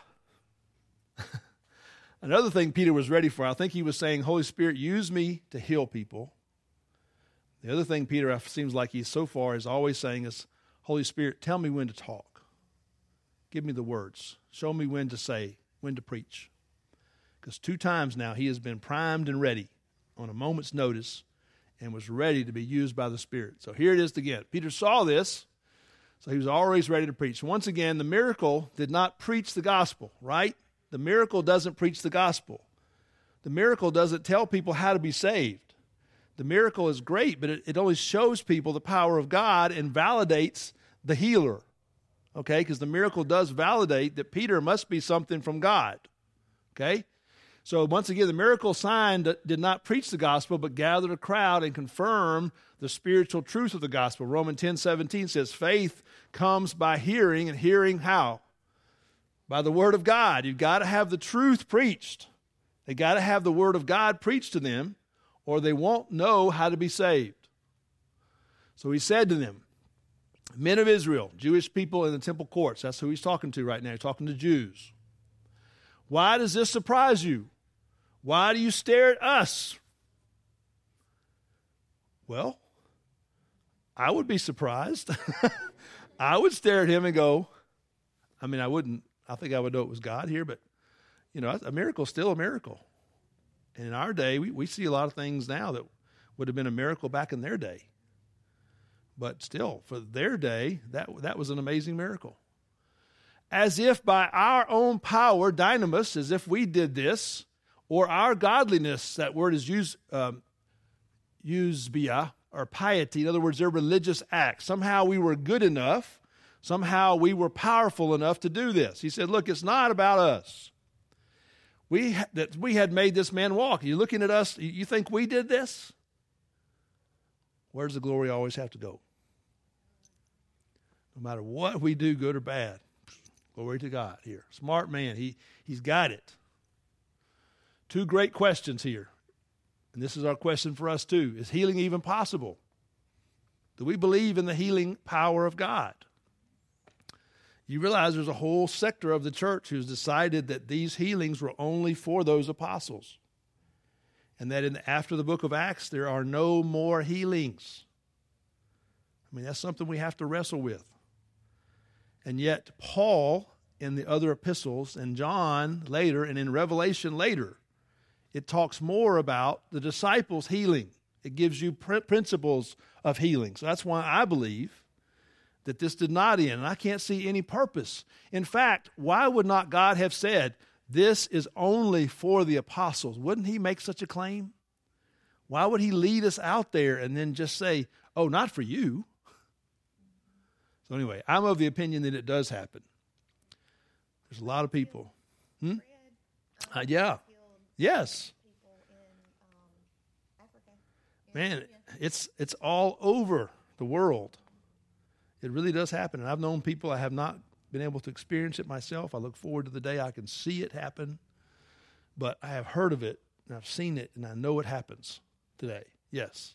Another thing Peter was ready for, I think he was saying, Holy Spirit, use me to heal people. The other thing Peter seems like he so far is always saying is, Holy Spirit, tell me when to talk. Give me the words. Show me when to say, when to preach. Because two times now he has been primed and ready on a moment's notice and was ready to be used by the Spirit. So here it is again. Peter saw this, so he was always ready to preach. Once again, the miracle did not preach the gospel, right? The miracle doesn't preach the gospel. The miracle doesn't tell people how to be saved. The miracle is great, but it, it only shows people the power of God and validates the healer, okay? Because the miracle does validate that Peter must be something from God, okay? So once again, the miracle sign did not preach the gospel, but gathered a crowd and confirmed the spiritual truth of the gospel. Romans ten seventeen says, faith comes by hearing, and hearing how? By the word of God. You've got to have the truth preached. They got to have the word of God preached to them, or they won't know how to be saved. So he said to them, men of Israel, Jewish people in the temple courts, that's who he's talking to right now. He's talking to Jews. Why does this surprise you? Why do you stare at us? Well, I would be surprised. I would stare at him and go, I mean, I wouldn't, I think I would know it was God here, but, you know, a miracle is still a miracle. And in our day, we, we see a lot of things now that would have been a miracle back in their day. But still, for their day, that that was an amazing miracle. As if by our own power, dynamis, as if we did this, or our godliness, that word is used, um, eusbia, or piety. In other words, their religious acts. Somehow we were good enough. Somehow we were powerful enough to do this. He said, look, it's not about us. We that we had made this man walk. You're looking at us, you think we did this? Where does the glory always have to go? No matter what we do, good or bad. Glory to God here. Smart man. He, he's got it. Two great questions here. And this is our question for us too. Is healing even possible? Do we believe in the healing power of God? You realize there's a whole sector of the church who's decided that these healings were only for those apostles. And that in, after the book of Acts, there are no more healings. I mean, that's something we have to wrestle with. And yet, Paul, in the other epistles, and John later, and in Revelation later, it talks more about the disciples' healing. It gives you pr- principles of healing. So that's why I believe that this did not end, and I can't see any purpose. In fact, why would not God have said, this is only for the apostles? Wouldn't he make such a claim? Why would he lead us out there and then just say, oh, not for you? So anyway, I'm of the opinion that it does happen. There's a lot of people. Hmm? Uh, yeah. Yes. Man, it's it's all over the world. It really does happen. And I've known people, I have not been able to experience it myself. I look forward to the day I can see it happen. But I have heard of it, and I've seen it, and I know it happens today. Yes.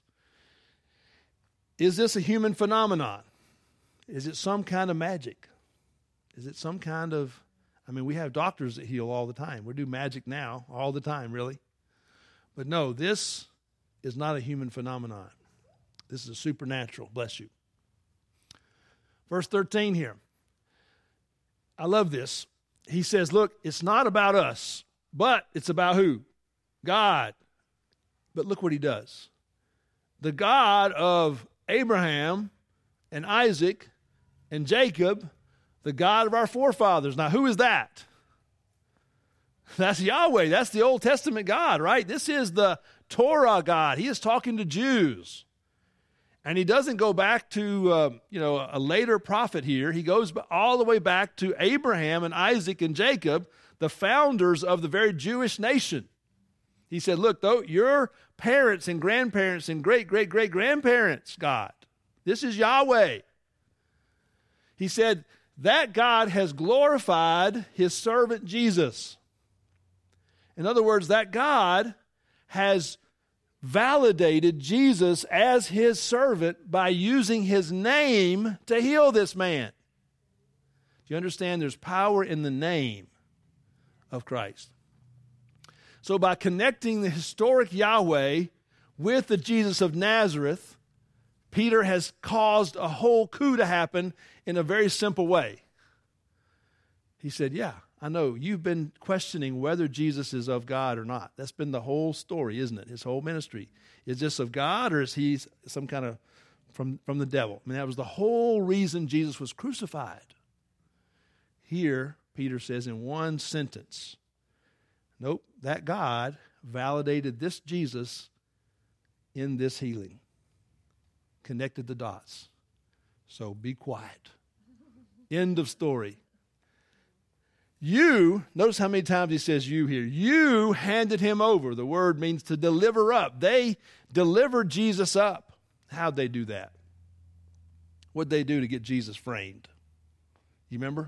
Is this a human phenomenon? Is it some kind of magic? Is it some kind of, I mean, we have doctors that heal all the time. We do magic now all the time, really. But no, this is not a human phenomenon. This is a supernatural. Bless you. Verse thirteen here. I love this. He says, look, it's not about us, but it's about who? God. But look what he does. The God of Abraham and Isaac and Jacob, the God of our forefathers. Now, who is that? That's Yahweh. That's the Old Testament God, right? This is the Torah God. He is talking to Jews. And he doesn't go back to, uh, you know, a later prophet here. He goes all the way back to Abraham and Isaac and Jacob, the founders of the very Jewish nation. He said, look, though, your parents and grandparents and great-great-great-grandparents, God, this is Yahweh. He said, that God has glorified his servant Jesus. In other words, that God has validated Jesus as his servant by using his name to heal this man. Do you understand? There's power in the name of Christ. So by connecting the historic Yahweh with the Jesus of Nazareth, Peter has caused a whole coup to happen in a very simple way. He said, yeah, I know you've been questioning whether Jesus is of God or not. That's been the whole story, isn't it? His whole ministry. Is this of God or is he some kind of from, from the devil? I mean, that was the whole reason Jesus was crucified. Here, Peter says in one sentence, nope, that God validated this Jesus in this healing. Connected the dots. So be quiet. End of story. You, notice how many times he says you here. You handed him over. The word means to deliver up. They delivered Jesus up. How'd they do that? What'd they do to get Jesus framed? You remember?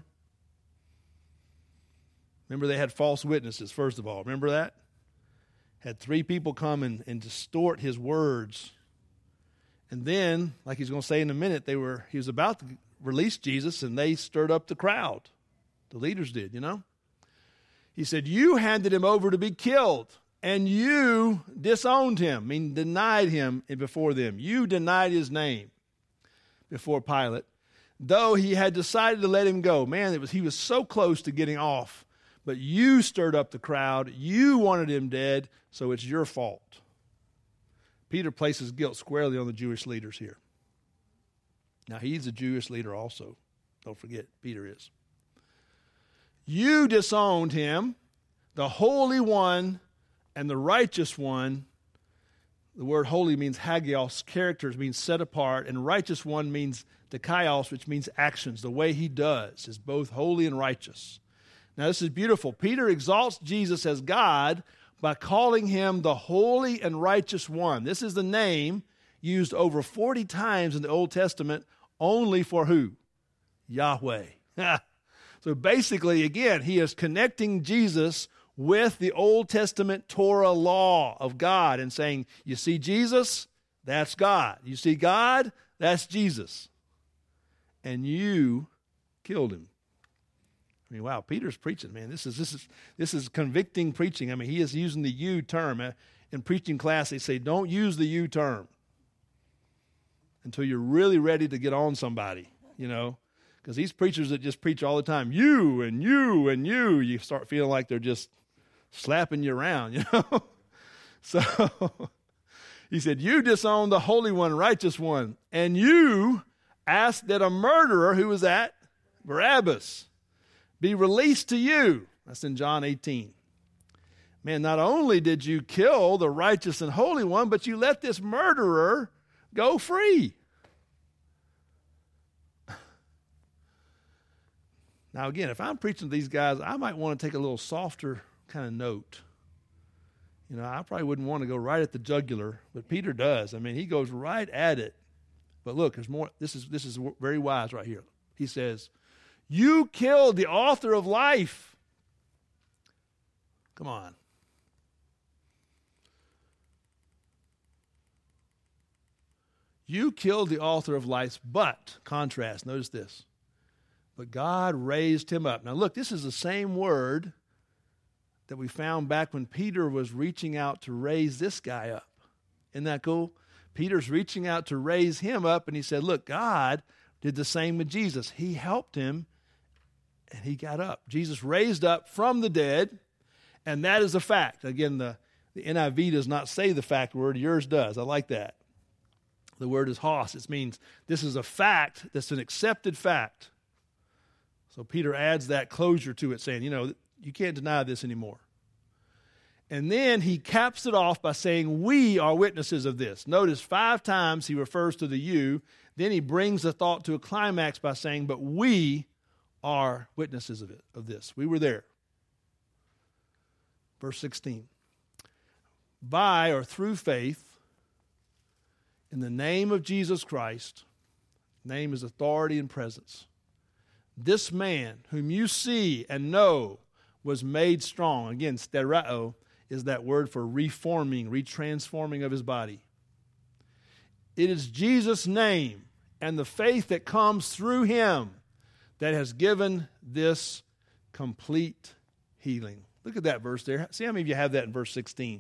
Remember they had false witnesses, first of all. Remember that? Had three people come and, and distort his words. And then, like he's going to say in a minute, they were he was about to release Jesus, and they stirred up the crowd. The leaders did, you know. He said, you handed him over to be killed, and you disowned him, I mean denied him before them. You denied his name before Pilate, though he had decided to let him go. Man, it was he was so close to getting off, but you stirred up the crowd. You wanted him dead, so it's your fault. Peter places guilt squarely on the Jewish leaders here. Now, he's a Jewish leader also. Don't forget, Peter is. You disowned him, the Holy One and the Righteous One. The word holy means hagios, characters means set apart, and righteous one means dikaios, which means actions. The way he does is both holy and righteous. Now, this is beautiful. Peter exalts Jesus as God by calling him the Holy and Righteous One. This is the name used over forty times in the Old Testament only for who? Yahweh. So basically, again, he is connecting Jesus with the Old Testament Torah law of God and saying, you see Jesus? That's God. You see God? That's Jesus. And you killed him. I mean, wow, Peter's preaching, man. This is this is this is convicting preaching. I mean, he is using the you term. In preaching class, they say, don't use the you term until you're really ready to get on somebody, you know. Because these preachers that just preach all the time, you and you and you, you start feeling like they're just slapping you around, you know. So he said, you disown the Holy One, Righteous One, and you asked that a murderer, who was that? Barabbas, be released to you. That's in John eighteen. Man, not only did you kill the righteous and holy one, but you let this murderer go free. Now, again, if I'm preaching to these guys, I might want to take a little softer kind of note. You know, I probably wouldn't want to go right at the jugular, but Peter does. I mean, he goes right at it. But look, there's more. This is this is very wise right here. He says, you killed the author of life. Come on. You killed the author of life, but, contrast, notice this. But God raised him up. Now look, this is the same word that we found back when Peter was reaching out to raise this guy up. Isn't that cool? Peter's reaching out to raise him up, and he said, look, God did the same with Jesus. He helped him, and he got up. Jesus raised up from the dead, and that is a fact. Again, the, the N I V does not say the fact word. Yours does. I like that. The word is hos. It means this is a fact that's an accepted fact. So Peter adds that closure to it, saying, you know, you can't deny this anymore. And then he caps it off by saying, we are witnesses of this. Notice five times he refers to the you. Then he brings the thought to a climax by saying, but we are witnesses of it, of this. We were there. Verse sixteen. By or through faith in the name of Jesus Christ, name is authority and presence. This man whom you see and know was made strong. Again, stereo is that word for reforming, retransforming of his body. It is Jesus' name and the faith that comes through him that has given this complete healing. Look at that verse there. See how many of you have that in verse sixteen?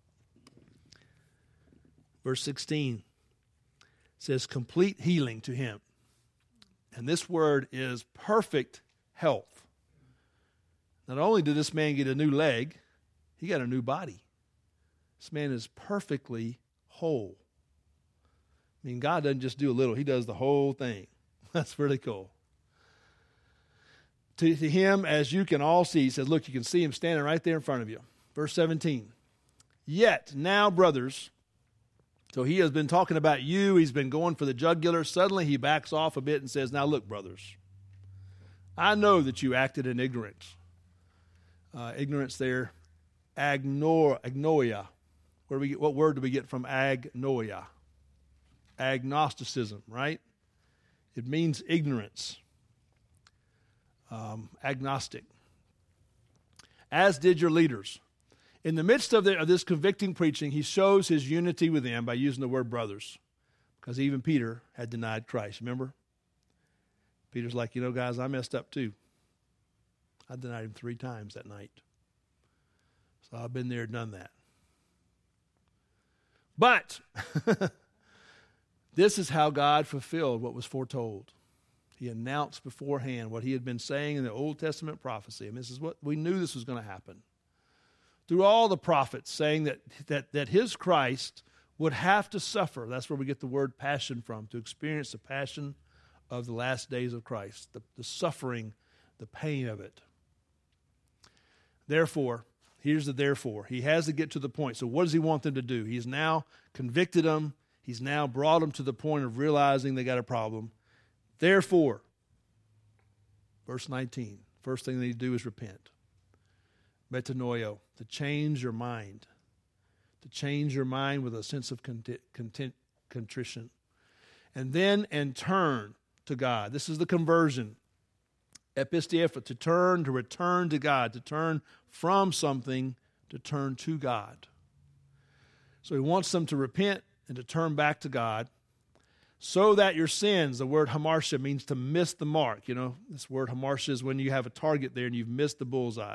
Verse sixteen says complete healing to him. And this word is perfect health. Not only did this man get a new leg, he got a new body. This man is perfectly whole. I mean, God doesn't just do a little. He does the whole thing. That's really cool. To, to him, as you can all see, he says, look, you can see him standing right there in front of you. Verse seventeen. Yet now, brothers, so he has been talking about you. He's been going for the jugular. Suddenly he backs off a bit and says, now look, brothers, I know that you acted in ignorance. Uh, ignorance there. Agnor, agnoia. Where do we get, what word do we get from agnoia? Agnosticism, right? It means ignorance. Um, agnostic. As did your leaders. In the midst of, the, of this convicting preaching, he shows his unity with them by using the word brothers. Because even Peter had denied Christ. Remember? Peter's like, you know, guys, I messed up too. I denied him three times that night. So I've been there, done that. But this is how God fulfilled what was foretold. He announced beforehand what he had been saying in the Old Testament prophecy. And this is what we knew this was going to happen. Through all the prophets saying that, that, that his Christ would have to suffer. That's where we get the word passion from, to experience the passion of the last days of Christ, the, the suffering, the pain of it. Therefore, here's the therefore. He has to get to the point. So what does he want them to do? He's now convicted them. He's now brought them to the point of realizing they got a problem. Therefore, verse nineteen, first thing they need to do is repent. Metanoio, to change your mind. To change your mind with a sense of content, content, contrition. And then, and turn to God. This is the conversion. Epistepha, to turn, to return to God, to turn from something, to turn to God. So he wants them to repent and to turn back to God, so that your sins, the word hamartia means to miss the mark. You know, this word hamartia is when you have a target there and you've missed the bullseye.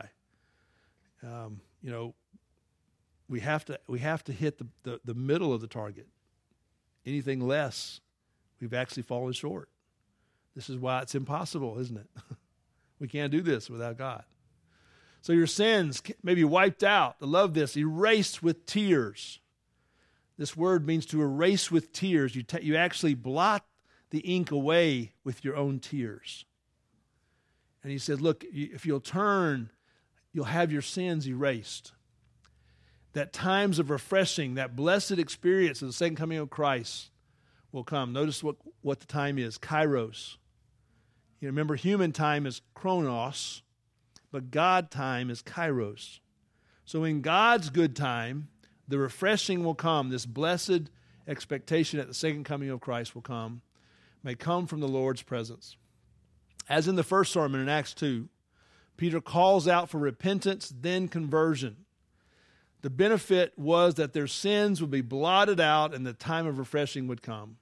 Um, you know, we have to we have to hit the, the, the middle of the target. Anything less, we've actually fallen short. This is why it's impossible, isn't it? We can't do this without God. So your sins may be wiped out. I love this. Erased with tears. This word means to erase with tears. You, t- you actually blot the ink away with your own tears. And he said, look, if you'll turn, you'll have your sins erased. That times of refreshing, that blessed experience of the second coming of Christ will come. Notice what, what the time is, kairos. You remember, human time is chronos, but God time is kairos. So in God's good time, the refreshing will come. This blessed expectation at the second coming of Christ will come, may come from the Lord's presence. As in the first sermon in Acts two, Peter calls out for repentance, then conversion. The benefit was that their sins would be blotted out and the time of refreshing would come.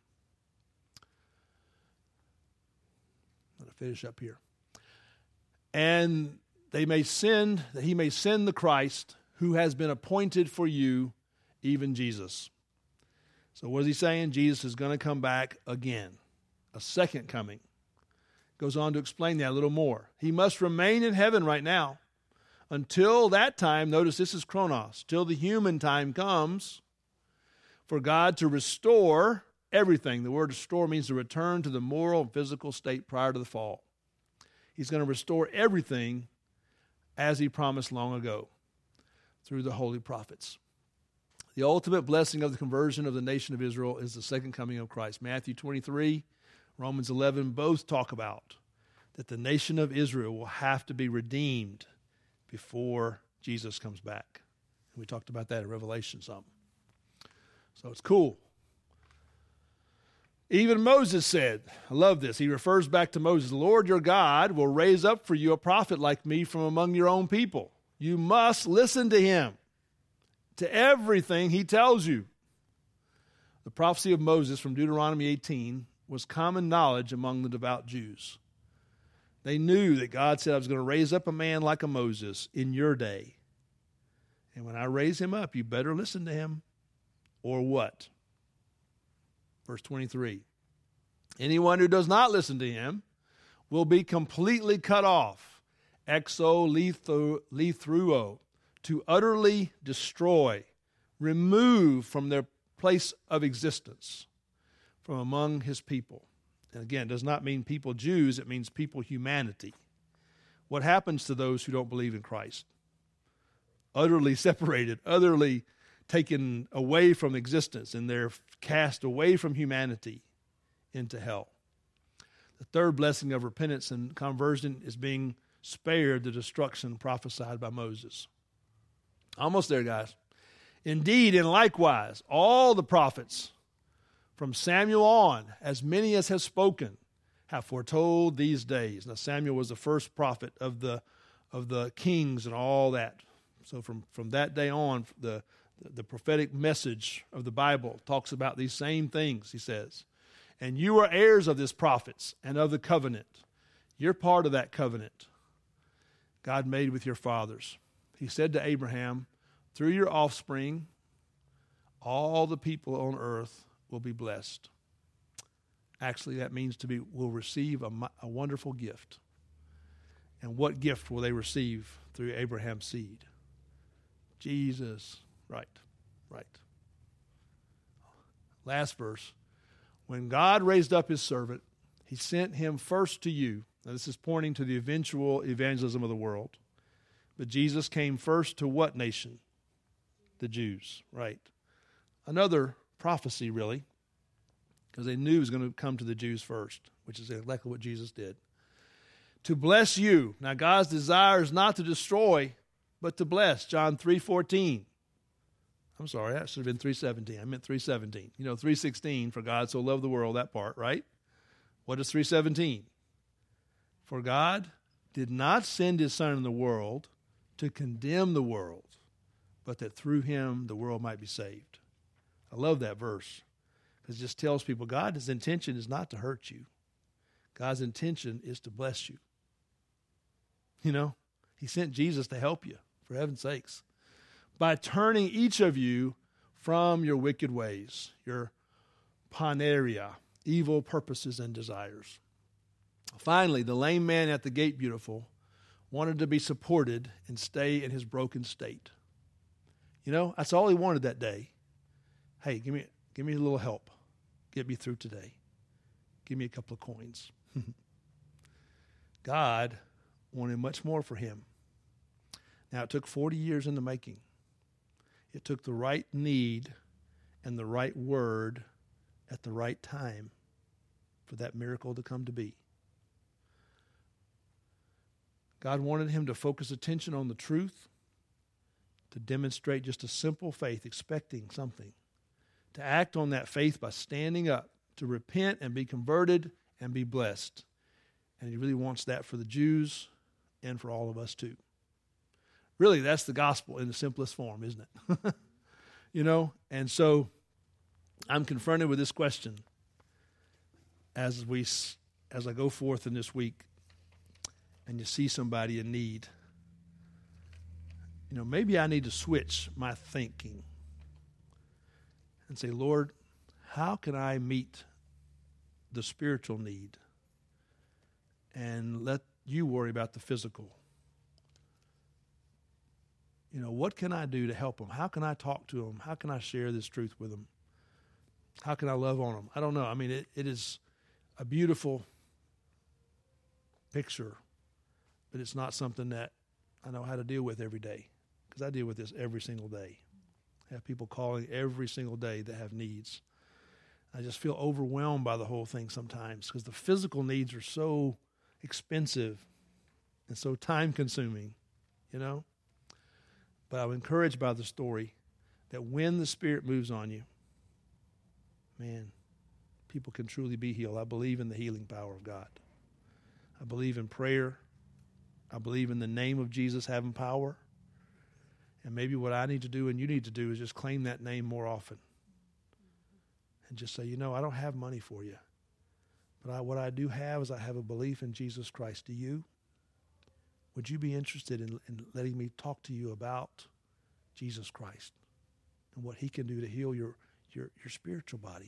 I'm going to finish up here. And they may send, that he may send the Christ who has been appointed for you, even Jesus. So what is he saying? Jesus is going to come back again, a second coming. Goes on to explain that a little more. He must remain in heaven right now. Until that time, notice this is chronos, till the human time comes for God to restore everything. The word restore means to return to the moral and physical state prior to the fall. He's going to restore everything as he promised long ago. through the holy prophets. The ultimate blessing of the conversion of the nation of Israel is the second coming of Christ. Matthew twenty-three, Romans eleven both talk about that the nation of Israel will have to be redeemed before Jesus comes back. And we talked about that in Revelation some. So it's cool. Even Moses said, I love this, he refers back to Moses, the Lord your God will raise up for you a prophet like me from among your own people. You must listen to him, to everything he tells you. The prophecy of Moses from Deuteronomy eighteen was common knowledge among the devout Jews. They knew that God said, I was going to raise up a man like a Moses in your day. And when I raise him up, you better listen to him. Or what? Verse twenty-three. Anyone who does not listen to him will be completely cut off. Exo lethruo, to utterly destroy, remove from their place of existence from among his people. And again, it does not mean people Jews, it means people humanity. What happens to those who don't believe in Christ? Utterly separated, utterly taken away from existence, and they're cast away from humanity into hell. The third blessing of repentance and conversion is being spared the destruction prophesied by Moses. Almost there, guys. Indeed, and likewise, all the prophets from Samuel on, as many as have spoken, have foretold these days. Now, Samuel was the first prophet of the of the kings and all that. So from, from that day on, the, the prophetic message of the Bible talks about these same things, he says. And you are heirs of this prophets and of the covenant. You're part of that covenant God made with your fathers. He said to Abraham, through your offspring, all the people on earth will be blessed. Actually, that means to be will receive a, a wonderful gift. And what gift will they receive through Abraham's seed? Jesus. Right, right. Last verse. When God raised up his servant, he sent him first to you. Now, this is pointing to the eventual evangelism of the world. But Jesus came first to what nation? The Jews, right. Another prophecy, really, because they knew he was going to come to the Jews first, which is exactly what Jesus did. To bless you. Now, God's desire is not to destroy, but to bless. John three fourteen. I'm sorry, that should have been three seventeen. I meant three seventeen. You know, three sixteen, for God so loved the world, that part, right? What is three seventeen? For God did not send his Son in the world to condemn the world, but that through him the world might be saved. I love that verse because it just tells people God's intention is not to hurt you. God's intention is to bless you. You know, he sent Jesus to help you, for heaven's sakes, by turning each of you from your wicked ways, your paneria, evil purposes and desires. Finally, the lame man at the gate beautiful wanted to be supported and stay in his broken state. You know, that's all he wanted that day. Hey, give me, give me a little help. Get me through today. Give me a couple of coins. God wanted much more for him. Now, it took forty years in the making. It took the right need and the right word at the right time for that miracle to come to be. God wanted him to focus attention on the truth, to demonstrate just a simple faith, expecting something, to act on that faith by standing up, to repent and be converted and be blessed. And he really wants that for the Jews and for all of us too. Really, that's the gospel in the simplest form, isn't it? You know, and so I'm confronted with this question as we, as I go forth in this week, and you see somebody in need. You know, maybe I need to switch my thinking and say, Lord, how can I meet the spiritual need and let you worry about the physical? You know, what can I do to help them? How can I talk to them? How can I share this truth with them? How can I love on them? I don't know. I mean, it, it is a beautiful picture, but it's not something that I know how to deal with every day because I deal with this every single day. I have people calling every single day that have needs. I just feel overwhelmed by the whole thing sometimes because the physical needs are so expensive and so time-consuming, you know. But I'm encouraged by the story that when the Spirit moves on you, man, people can truly be healed. I believe in the healing power of God. I believe in prayer. I believe in the name of Jesus having power. And maybe what I need to do and you need to do is just claim that name more often. And just say, you know, I don't have money for you. But I, what I do have is I have a belief in Jesus Christ. Do you? Would you be interested in, in letting me talk to you about Jesus Christ and what he can do to heal your, your, your spiritual body?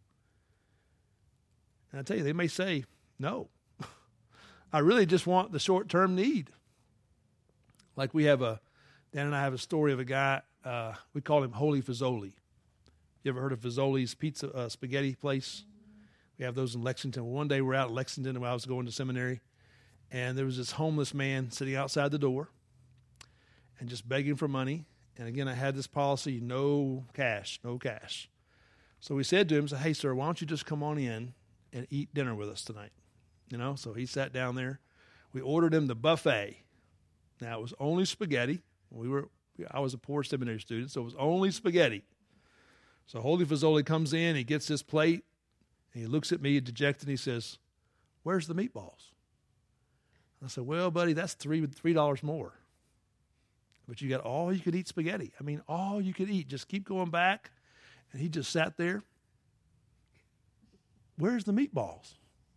And I tell you, they may say, no. I really just want the short-term need. Like we have a, Dan and I have a story of a guy, uh, we call him Holy Fazoli. You ever heard of Fazoli's pizza, uh, spaghetti place? We have those in Lexington. Well, one day we're out in Lexington when I was going to seminary, and there was this homeless man sitting outside the door and just begging for money. And again, I had this policy, no cash, no cash. So we said to him, hey, sir, why don't you just come on in and eat dinner with us tonight? You know, so he sat down there. We ordered him the buffet. Now, it was only spaghetti. We were, I was a poor seminary student, so it was only spaghetti. So Holy Fazoli comes in, he gets his plate, and he looks at me dejected, and he says, where's the meatballs? I said, well, buddy, that's three three dollars more. But you got all you could eat spaghetti. I mean, all you could eat. Just keep going back. And he just sat there. Where's the meatballs?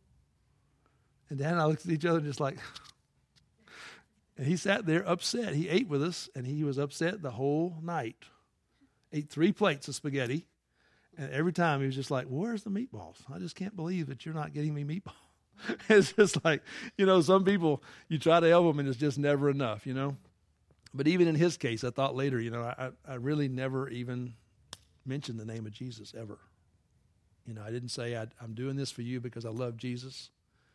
And Dan and I looked at each other just like, and he sat there upset. He ate with us, and he was upset the whole night. Ate three plates of spaghetti, and every time he was just like, where's the meatballs? I just can't believe that you're not getting me meatballs. It's just like, you know, some people, you try to help them, and it's just never enough, you know. But even in his case, I thought later, you know, I, I really never even mentioned the name of Jesus ever. You know, I didn't say I, I'm doing this for you because I love Jesus.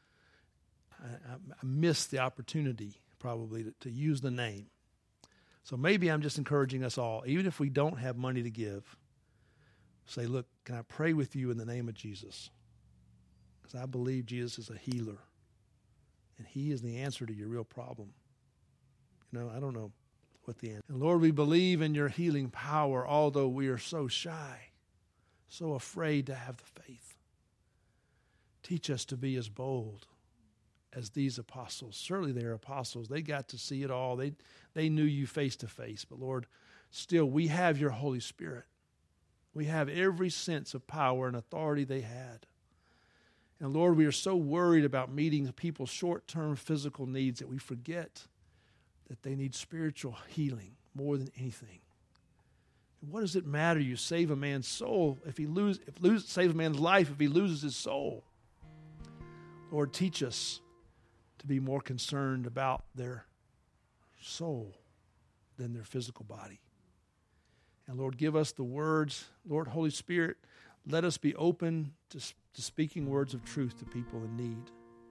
I, I, I missed the opportunity probably to, to use the name. So maybe I'm just encouraging us all, even if we don't have money to give, say, look, can I pray with you in the name of Jesus? Because I believe Jesus is a healer, and he is the answer to your real problem. You know, I don't know what the answer is. And Lord, we believe in your healing power, although we are so shy, so afraid to have the faith. Teach us to be as bold as these apostles. Certainly they are apostles. They got to see it all. They, they knew you face to face. But Lord, still we have your Holy Spirit. We have every sense of power and authority they had. And Lord, we are so worried about meeting people's short-term physical needs that we forget that they need spiritual healing more than anything. And what does it matter? You save a man's soul if he lose, if lose, save a man's life if he loses his soul. Lord, teach us to be more concerned about their soul than their physical body. And Lord, give us the words. Lord, Holy Spirit, let us be open to, to speaking words of truth to people in need.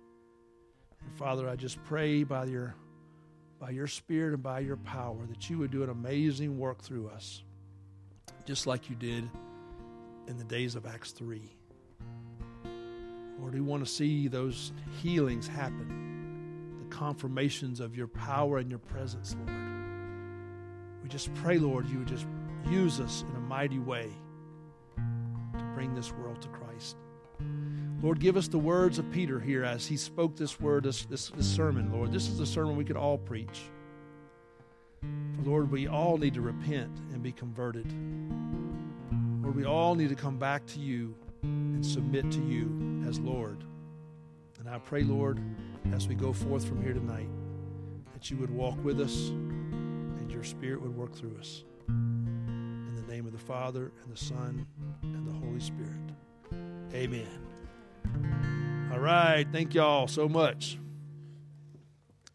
And Father, I just pray by your, by your Spirit and by your power that you would do an amazing work through us, just like you did in the days of Acts three. Lord, we want to see those healings happen, the confirmations of your power and your presence, Lord. We just pray, Lord, you would just use us in a mighty way to bring this world to Christ. Lord, give us the words of Peter here as he spoke this word, this, this, this sermon, Lord. This is a sermon we could all preach. For, Lord, we all need to repent and be converted. Lord, we all need to come back to you and submit to you as Lord. And I pray, Lord, as we go forth from here tonight, that you would walk with us and your Spirit would work through us. In the name of the Father, and the Son, and the Holy Spirit. Amen. All right. Thank y'all so much.